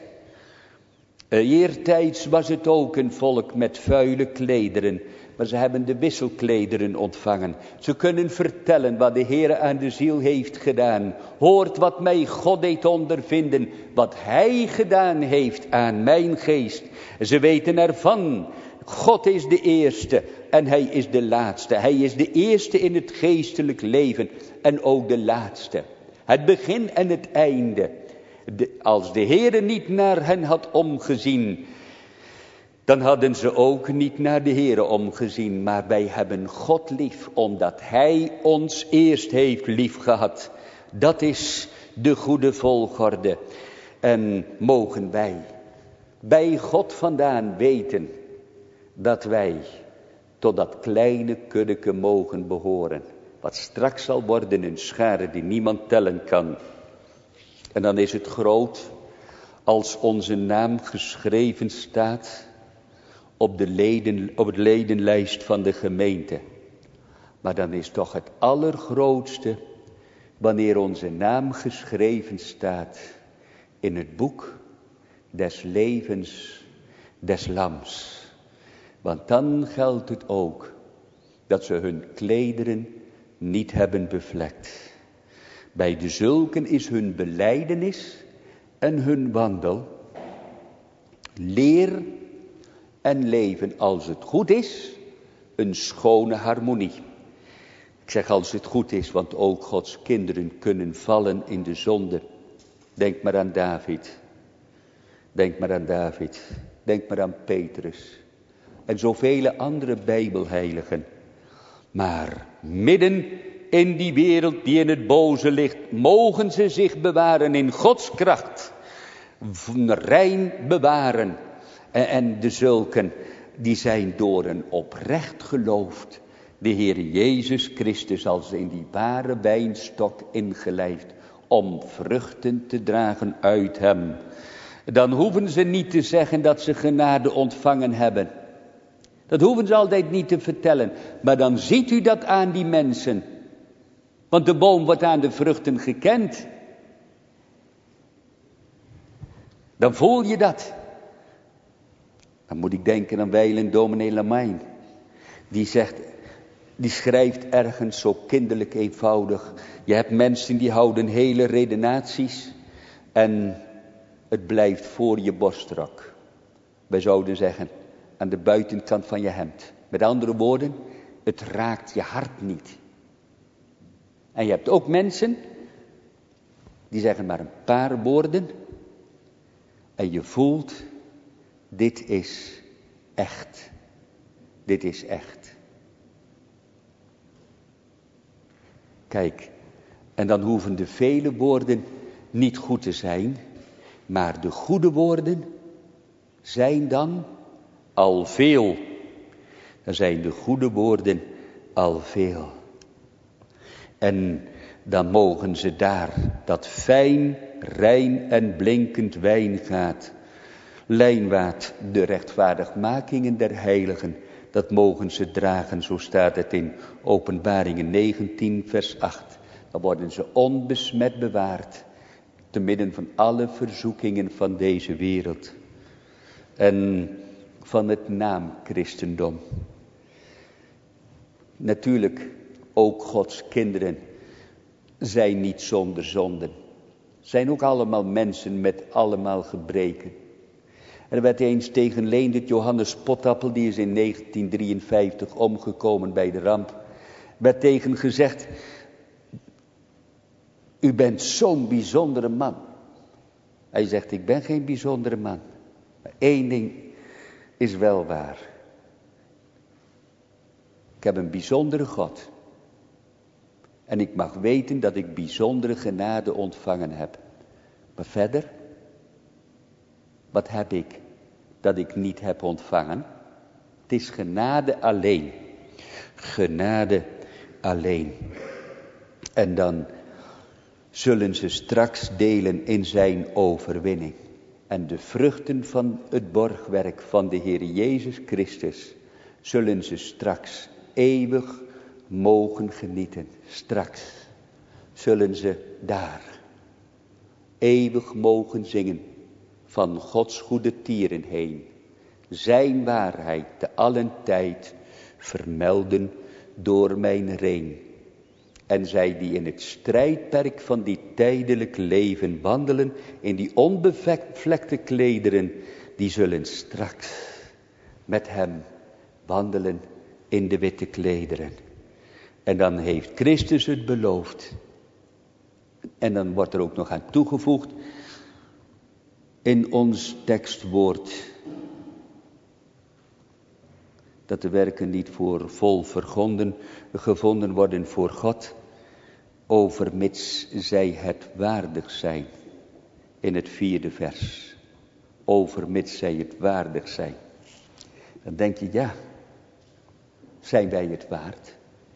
Eertijds was het ook een volk met vuile klederen. Maar ze hebben de wisselklederen ontvangen. Ze kunnen vertellen wat de Heere aan de ziel heeft gedaan. Hoort wat mij God deed ondervinden. Wat Hij gedaan heeft aan mijn geest. Ze weten ervan. God is de eerste en Hij is de laatste. Hij is de eerste in het geestelijk leven en ook de laatste. Het begin en het einde. Als de Heere niet naar hen had omgezien, dan hadden ze ook niet naar de Heere omgezien. Maar wij hebben God lief, omdat Hij ons eerst heeft lief gehad. Dat is de goede volgorde. En mogen wij bij God vandaan weten dat wij tot dat kleine kuddeke mogen behoren. Wat straks zal worden een schare die niemand tellen kan. En dan is het groot als onze naam geschreven staat op de ledenlijst van de gemeente. Maar dan is toch het allergrootste wanneer onze naam geschreven staat in het boek des levens des lams. Want dan geldt het ook dat ze hun klederen niet hebben bevlekt. Bij de zulken is hun belijdenis en hun wandel, leer en leven als het goed is, een schone harmonie. Ik zeg als het goed is, want ook Gods kinderen kunnen vallen in de zonde. Denk maar aan David. Denk maar aan David. Denk maar aan Petrus. En zoveel andere bijbelheiligen. Maar midden in die wereld die in het boze ligt, mogen ze zich bewaren in Gods kracht. Rein bewaren. En de zulken, die zijn door een oprecht geloof de Heer Jezus Christus als in die ware wijnstok ingelijfd, om vruchten te dragen uit hem. Dan hoeven ze niet te zeggen dat ze genade ontvangen hebben. Dat hoeven ze altijd niet te vertellen. Maar dan ziet u dat aan die mensen. Want de boom wordt aan de vruchten gekend. Dan voel je dat. Dan moet ik denken aan wijlen dominee Lamijn. Die schrijft ergens zo kinderlijk eenvoudig. Je hebt mensen die houden hele redenaties. En het blijft voor je borstrak. Wij zouden zeggen, aan de buitenkant van je hemd. Met andere woorden, het raakt je hart niet. En je hebt ook mensen, die zeggen maar een paar woorden. En je voelt, dit is echt. Dit is echt. Kijk, en dan hoeven de vele woorden niet goed te zijn. Maar de goede woorden zijn dan al veel. Dan zijn de goede woorden al veel. En dan mogen ze daar dat fijn, rein en blinkend wijngaat, lijnwaad, de rechtvaardigmakingen der heiligen, dat mogen ze dragen, zo staat het in Openbaringen 19 vers 8. Dan worden ze onbesmet bewaard, te midden van alle verzoekingen van deze wereld. En van het naamchristendom. Natuurlijk, ook Gods kinderen zijn niet zonder zonden. Zijn ook allemaal mensen met allemaal gebreken. Er werd eens tegen Leendert Johannes Potappel, die is in 1953 omgekomen bij de ramp. Werd tegen gezegd, u bent zo'n bijzondere man. Hij zegt, ik ben geen bijzondere man. Maar één ding is wel waar. Ik heb een bijzondere God. En ik mag weten dat ik bijzondere genade ontvangen heb. Maar verder, wat heb ik dat ik niet heb ontvangen? Het is genade alleen. Genade alleen. En dan zullen ze straks delen in zijn overwinning. En de vruchten van het borgwerk van de Heer Jezus Christus zullen ze straks eeuwig mogen genieten. Straks zullen ze daar eeuwig mogen zingen van Gods goede tieren heen. Zijn waarheid te allen tijd vermelden door mijn reën. En zij die in het strijdperk van die tijdelijk leven wandelen, in die onbevlekte klederen, die zullen straks met hem wandelen in de witte klederen. En dan heeft Christus het beloofd. En dan wordt er ook nog aan toegevoegd in ons tekstwoord, dat de werken niet voor vol gevonden worden voor God, overmits zij het waardig zijn. In het 4e vers. Overmits zij het waardig zijn. Dan denk je, ja, zijn wij het waard?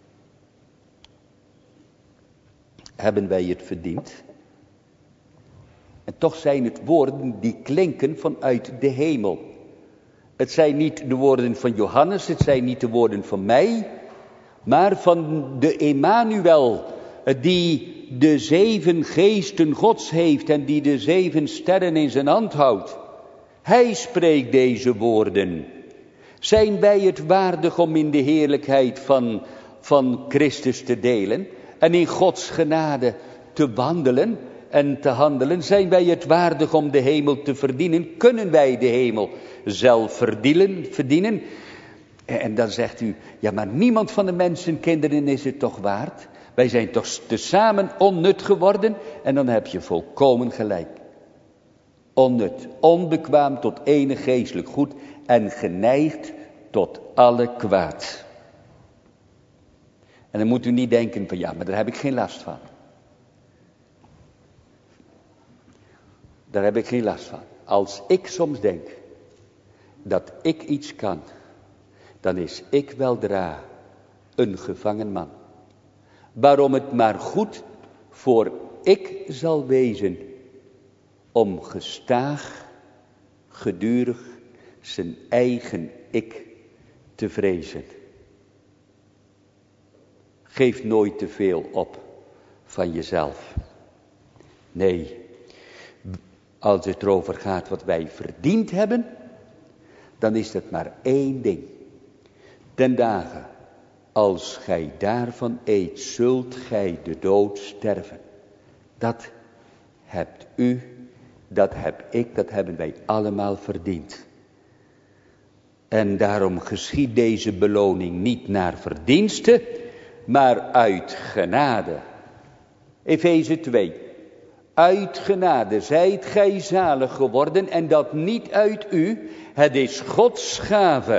Hebben wij het verdiend? En toch zijn het woorden die klinken vanuit de hemel. Het zijn niet de woorden van Johannes, het zijn niet de woorden van mij, maar van de Emmanuel, die de 7 geesten Gods heeft en die de 7 sterren in zijn hand houdt. Hij spreekt deze woorden. Zijn wij het waardig om in de heerlijkheid van Christus te delen en in Gods genade te wandelen en te handelen? Zijn wij het waardig om de hemel te verdienen? Kunnen wij de hemel zelf verdienen? En dan zegt u, ja, maar niemand van de mensenkinderen is het toch waard? Wij zijn toch tezamen onnut geworden? En dan heb je volkomen gelijk. Onnut, onbekwaam tot enig geestelijk goed en geneigd tot alle kwaad. En dan moet u niet denken van, ja, maar daar heb ik geen last van. Daar heb ik geen last van. Als ik soms denk dat ik iets kan, dan is ik weldra een gevangen man. Waarom het maar goed voor ik zal wezen, om gestaag, gedurig zijn eigen ik te vrezen. Geef nooit te veel op van jezelf. Nee, als het erover gaat wat wij verdiend hebben, dan is dat maar één ding. Ten dagen, als gij daarvan eet, zult gij de dood sterven. Dat hebt u, dat heb ik, dat hebben wij allemaal verdiend. En daarom geschiedt deze beloning niet naar verdienste, maar uit genade. Efeze 2. Uit genade zijt gij zalig geworden en dat niet uit u, het is Gods gave.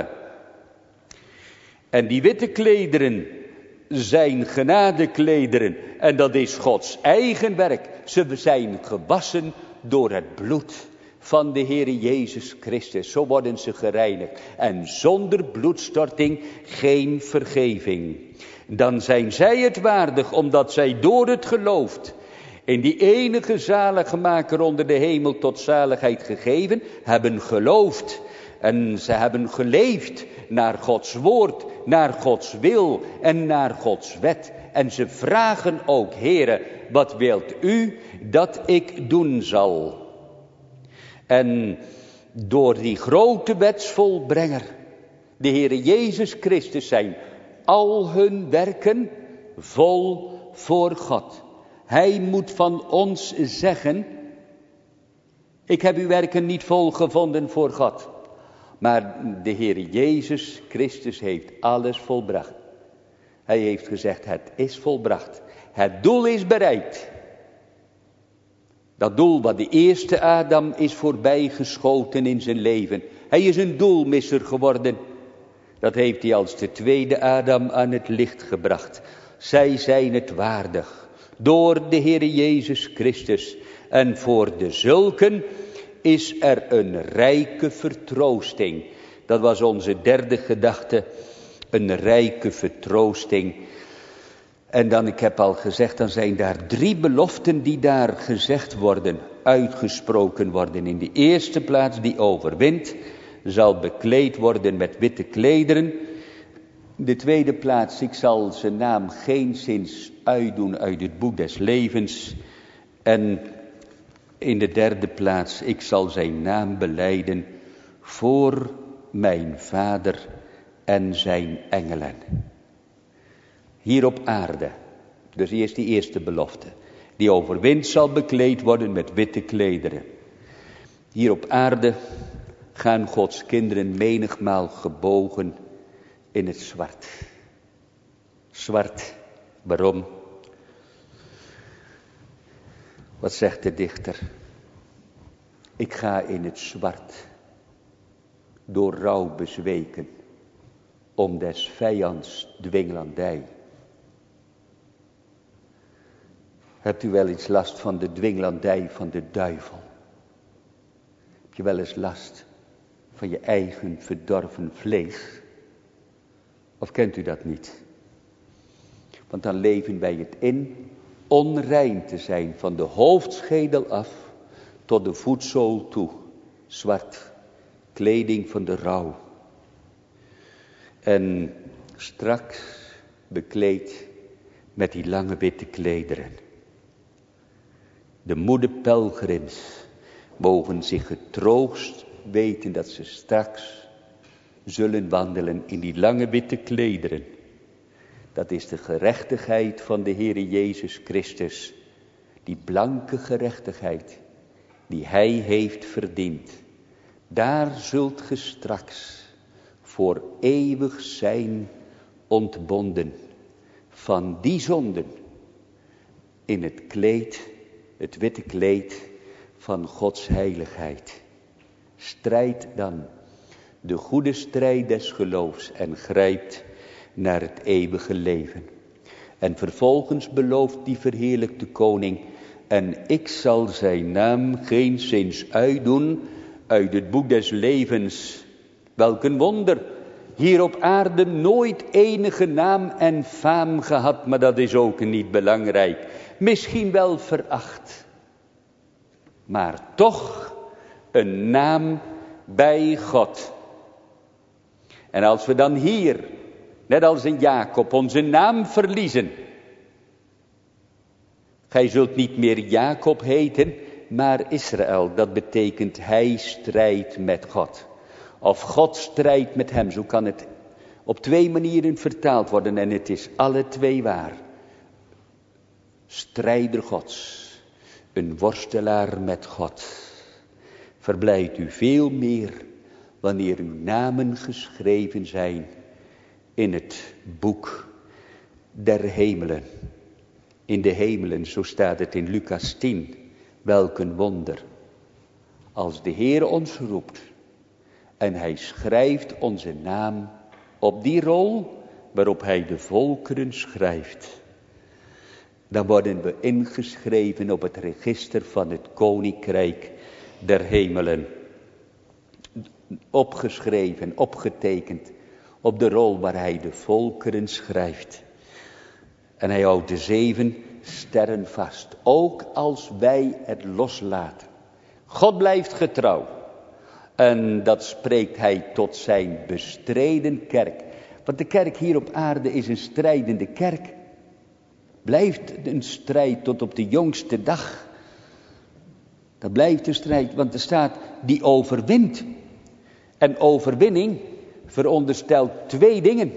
En die witte klederen zijn genadeklederen en dat is Gods eigen werk. Ze zijn gewassen door het bloed van de Heere Jezus Christus. Zo worden ze gereinigd. En zonder bloedstorting geen vergeving. Dan zijn zij het waardig, omdat zij door het geloof in die enige zaligmaker onder de hemel tot zaligheid gegeven, hebben geloofd. En ze hebben geleefd naar Gods woord, naar Gods wil en naar Gods wet. En ze vragen ook, Heere, wat wilt u dat ik doen zal? En door die grote wetsvolbrenger, de Heere Jezus Christus, zijn al hun werken vol voor God. Hij moet van ons zeggen, ik heb uw werken niet vol gevonden voor God. Maar de Heere Jezus Christus heeft alles volbracht. Hij heeft gezegd, het is volbracht. Het doel is bereikt. Dat doel wat de eerste Adam is voorbijgeschoten in zijn leven. Hij is een doelmisser geworden. Dat heeft hij als de tweede Adam aan het licht gebracht. Zij zijn het waardig. Door de Heere Jezus Christus. En voor de zulken is er een rijke vertroosting. Dat was onze derde gedachte. Een rijke vertroosting. En dan, ik heb al gezegd, dan zijn daar 3 beloften die daar gezegd worden, uitgesproken worden. In de eerste plaats, die overwint, zal bekleed worden met witte klederen. De tweede plaats, ik zal zijn naam geenszins uitdoen uit het boek des levens. En in de derde plaats, ik zal zijn naam belijden voor mijn Vader en zijn engelen. Hier op aarde, dus eerst die eerste belofte. Die overwint zal bekleed worden met witte klederen. Hier op aarde gaan Gods kinderen menigmaal gebogen in het zwart. Zwart, waarom? Wat zegt de dichter? Ik ga in het zwart, door rouw bezweken, om des vijands dwinglandij. Hebt u wel eens last van de dwinglandij van de duivel? Heb je wel eens last van je eigen verdorven vlees? Of kent u dat niet? Want dan leven wij het in onrein te zijn, van de hoofdschedel af tot de voetzool toe. Zwart, kleding van de rouw. En straks bekleed met die lange witte klederen. De moede pelgrims mogen zich getroost weten dat ze straks zullen wandelen in die lange witte klederen. Dat is de gerechtigheid van de Heere Jezus Christus. Die blanke gerechtigheid die Hij heeft verdiend. Daar zult ge straks voor eeuwig zijn ontbonden van die zonden in het kleed, het witte kleed van Gods heiligheid. Strijd dan de goede strijd des geloofs en grijpt naar het eeuwige leven. En vervolgens belooft die verheerlijkte koning, en ik zal zijn naam geenszins uitdoen uit het boek des levens. Welk een wonder, hier op aarde nooit enige naam en faam gehad, maar dat is ook niet belangrijk. Misschien wel veracht, maar toch een naam bij God. En als we dan hier, net als in Jacob, onze naam verliezen. Gij zult niet meer Jacob heten, maar Israël. Dat betekent hij strijdt met God. Of God strijdt met hem. Zo kan het op 2 manieren vertaald worden en het is alle 2 waar. Strijder Gods. Een worstelaar met God. Verblijdt u veel meer wanneer uw namen geschreven zijn in het boek der hemelen. In de hemelen, zo staat het in Lucas 10. Welk een wonder. Als de Heer ons roept en hij schrijft onze naam op die rol waarop hij de volkeren schrijft. Dan worden we ingeschreven op het register van het koninkrijk der hemelen. Opgeschreven, opgetekend op de rol waar hij de volkeren schrijft. En hij houdt de 7 sterren vast, ook als wij het loslaten. God blijft getrouw. En dat spreekt hij tot zijn bestreden kerk. Want de kerk hier op aarde is een strijdende kerk. Blijft een strijd tot op de jongste dag. Dat blijft een strijd, want er staat die overwint. En overwinning veronderstelt 2 dingen.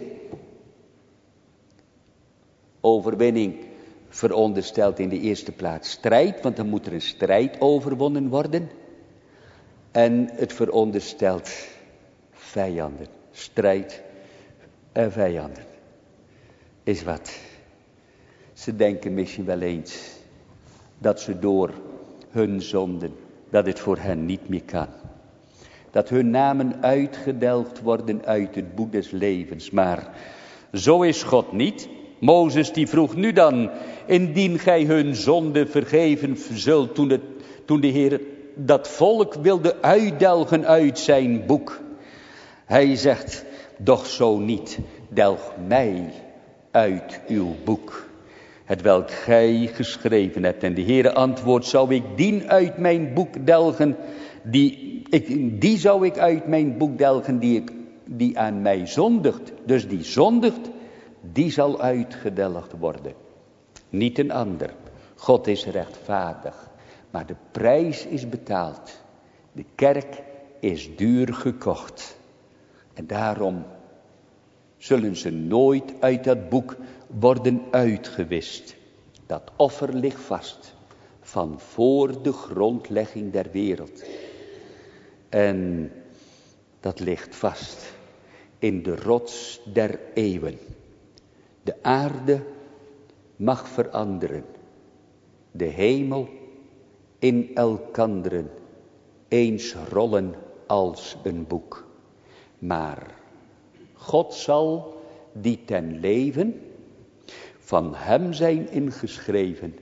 Overwinning veronderstelt in de eerste plaats strijd, want dan moet er een strijd overwonnen worden. En het veronderstelt vijanden. Strijd en vijanden. Is wat. Ze denken misschien wel eens dat ze door hun zonden, dat het voor hen niet meer kan. Dat hun namen uitgedelgd worden uit het boek des levens. Maar zo is God niet. Mozes die vroeg nu dan, indien gij hun zonde vergeven zult, toen de Heer dat volk wilde uitdelgen uit zijn boek. Hij zegt, doch zo niet, delg mij uit uw boek, hetwelk gij geschreven hebt. En de Heere antwoordt, zou ik dien uit mijn boek delgen, die zou ik uit mijn boek delgen die aan mij zondigt. Dus die zondigt, die zal uitgedelgd worden. Niet een ander. God is rechtvaardig. Maar de prijs is betaald. De kerk is duur gekocht. En daarom zullen ze nooit uit dat boek worden uitgewist. Dat offer ligt vast. Van voor de grondlegging der wereld. En dat ligt vast in de rots der eeuwen. De aarde mag veranderen. De hemel in elkanderen eens rollen als een boek. Maar God zal die ten leven van hem zijn ingeschreven,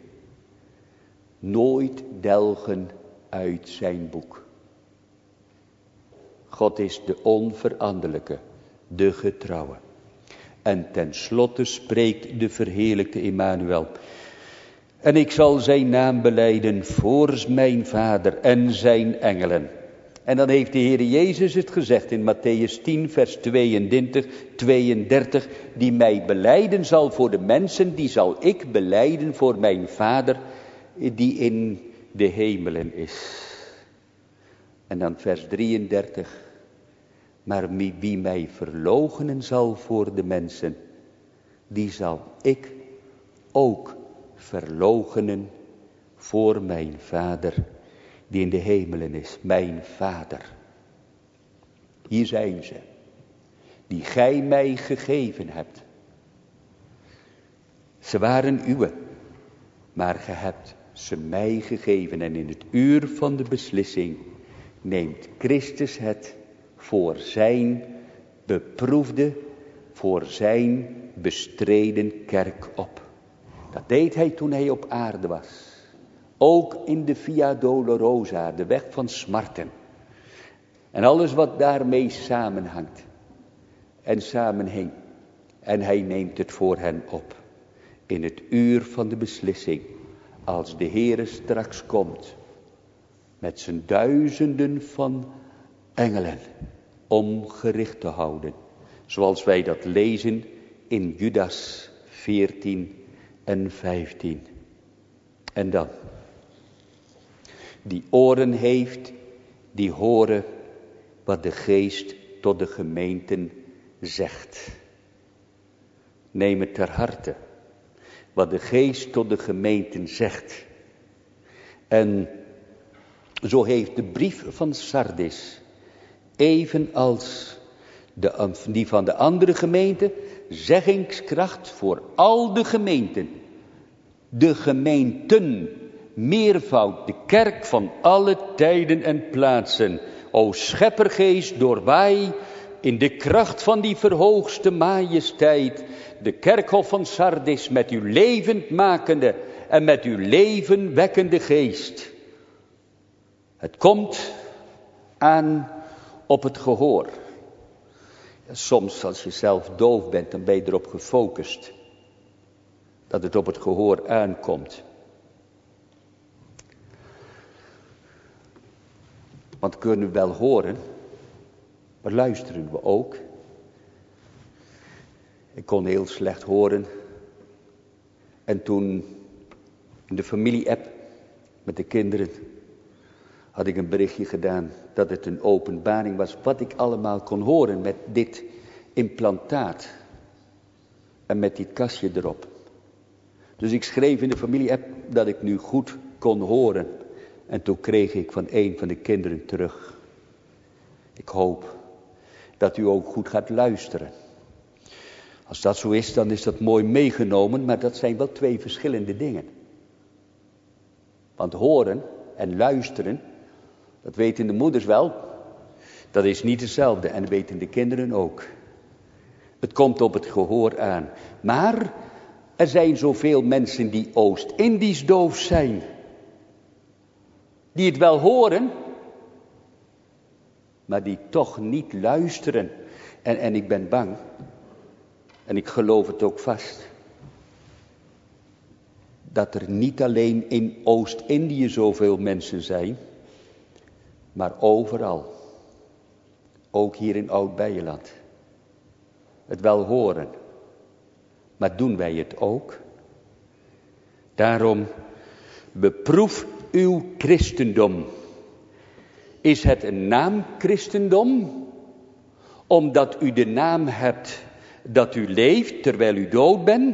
nooit delgen uit zijn boek. God is de onveranderlijke, de getrouwe. En tenslotte spreekt de verheerlijkte Emmanuel. En ik zal zijn naam belijden voor mijn Vader en zijn engelen. En dan heeft de Heer Jezus het gezegd in Matthäus 10 vers 32. Die mij belijden zal voor de mensen, die zal ik belijden voor mijn Vader die in de hemelen is. En dan vers 33. Maar wie mij verloochenen zal voor de mensen, die zal ik ook verloochenen voor mijn Vader die in de hemelen is. Mijn Vader. Hier zijn ze, die gij mij gegeven hebt. Ze waren uwe, maar ge hebt ze mij gegeven. En in het uur van de beslissing neemt Christus het voor zijn beproefde, voor zijn bestreden kerk op. Dat deed hij toen hij op aarde was. Ook in de Via Dolorosa, de weg van smarten. En alles wat daarmee samenhangt en samenhing. En hij neemt het voor hen op. In het uur van de beslissing. Als de Heere straks komt. Met zijn duizenden van engelen. Om gericht te houden. Zoals wij dat lezen in Judas 14 en 15. En dan. Die oren heeft, die horen wat de geest tot de gemeenten zegt. Neem het ter harte, wat de geest tot de gemeenten zegt. En zo heeft de brief van Sardis, evenals die van de andere gemeenten, zeggingskracht voor al de gemeenten. De gemeenten, meervoud, de kerk van alle tijden en plaatsen. O scheppergeest, doorwaai in de kracht van die verhoogste majesteit de kerkhof van Sardis met uw levendmakende en met uw levenwekkende geest. Het komt aan op het gehoor. Soms als je zelf doof bent, dan ben je erop gefocust dat het op het gehoor aankomt. Want kunnen we wel horen, maar luisteren we ook? Ik kon heel slecht horen. En toen in de familie-app met de kinderen had ik een berichtje gedaan dat het een openbaring was wat ik allemaal kon horen met dit implantaat en met dit kastje erop. Dus ik schreef in de familie-app dat ik nu goed kon horen. En toen kreeg ik van een van de kinderen terug: ik hoop dat u ook goed gaat luisteren. Als dat zo is, dan is dat mooi meegenomen, maar dat zijn wel twee verschillende dingen. Want horen en luisteren, dat weten de moeders wel, dat is niet hetzelfde en dat weten de kinderen ook. Het komt op het gehoor aan. Maar er zijn zoveel mensen die Oost-Indisch doof zijn, die het wel horen, maar die toch niet luisteren. En ik ben bang, en ik geloof het ook vast, dat er niet alleen in Oost-Indië zoveel mensen zijn, maar overal. Ook hier in Oud-Beijerland. Het wel horen, maar doen wij het ook? Daarom, beproef uw christendom. Is het een naamchristendom? Omdat u de naam hebt dat u leeft terwijl u dood bent?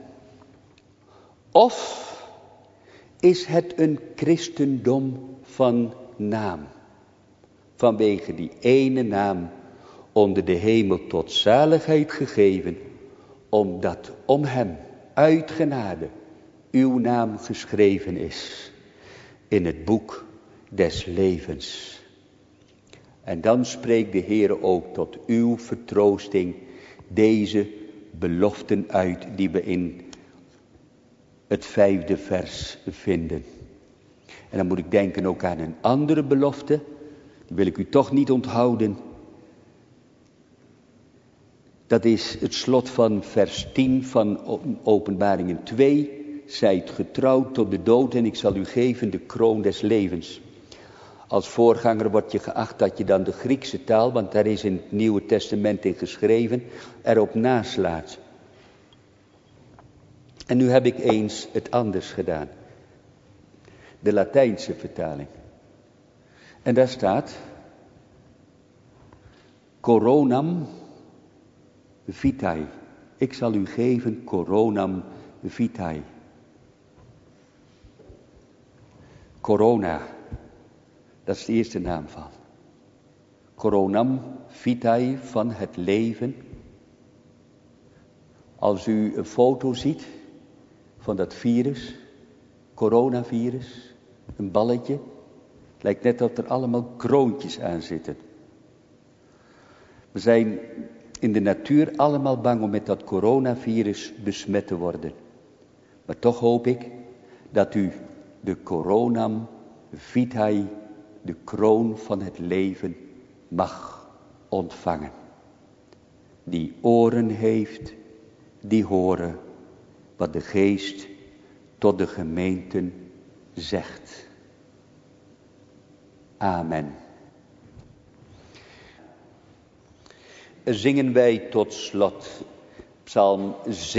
Of is het een christendom van naam? Vanwege die ene naam onder de hemel tot zaligheid gegeven, omdat om hem uit genade uw naam geschreven is in het boek des levens. En dan spreekt de Heere ook tot uw vertroosting deze beloften uit die we in het 5e vers vinden. En dan moet ik denken ook aan een andere belofte, die wil ik u toch niet onthouden. Dat is het slot van vers 10 van Openbaringen 2. Zijt getrouwd tot de dood en ik zal u geven de kroon des levens. Als voorganger wordt je geacht dat je dan de Griekse taal, want daar is in het Nieuwe Testament in geschreven, erop naslaat. En nu heb ik eens het anders gedaan. De Latijnse vertaling. En daar staat: coronam vitae. Ik zal u geven coronam vitae. Corona, dat is de eerste naam van. Coronam vitae, van het leven. Als u een foto ziet van dat virus, coronavirus, een balletje, het lijkt net dat er allemaal kroontjes aan zitten. We zijn in de natuur allemaal bang om met dat coronavirus besmet te worden. Maar toch hoop ik dat u de coronam vitae, de kroon van het leven, mag ontvangen. Die oren heeft, die horen wat de geest tot de gemeenten zegt. Amen. Zingen wij tot slot Psalm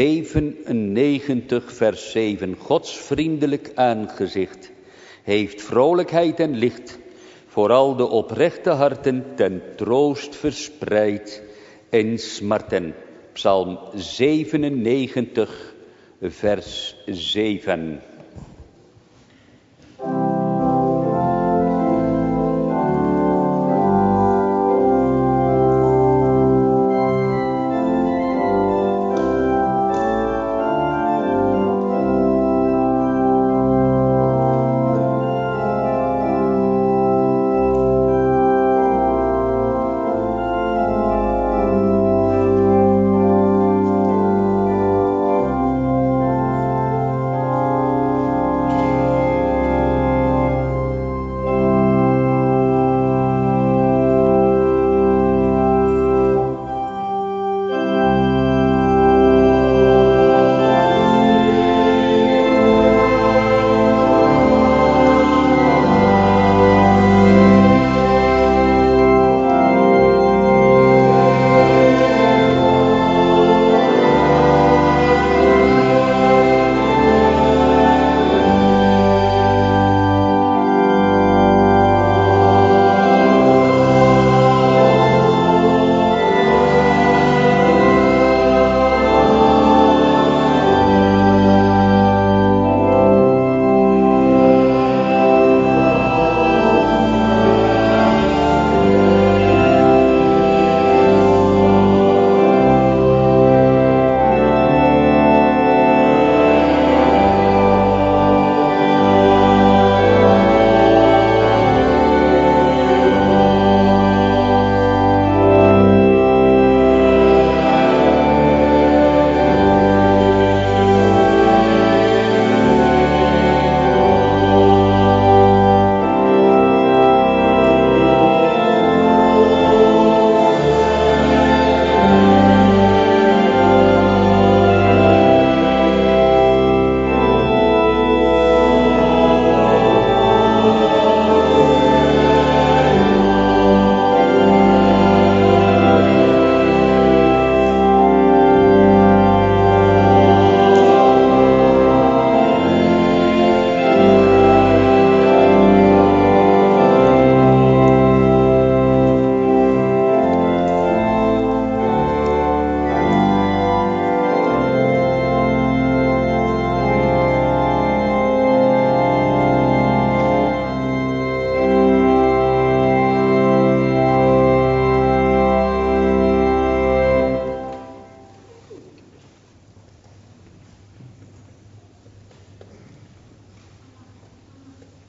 97 vers 7. Gods vriendelijk aangezicht heeft vrolijkheid en licht vooral de oprechte harten ten troost verspreid in smarten. Psalm 97, vers 7.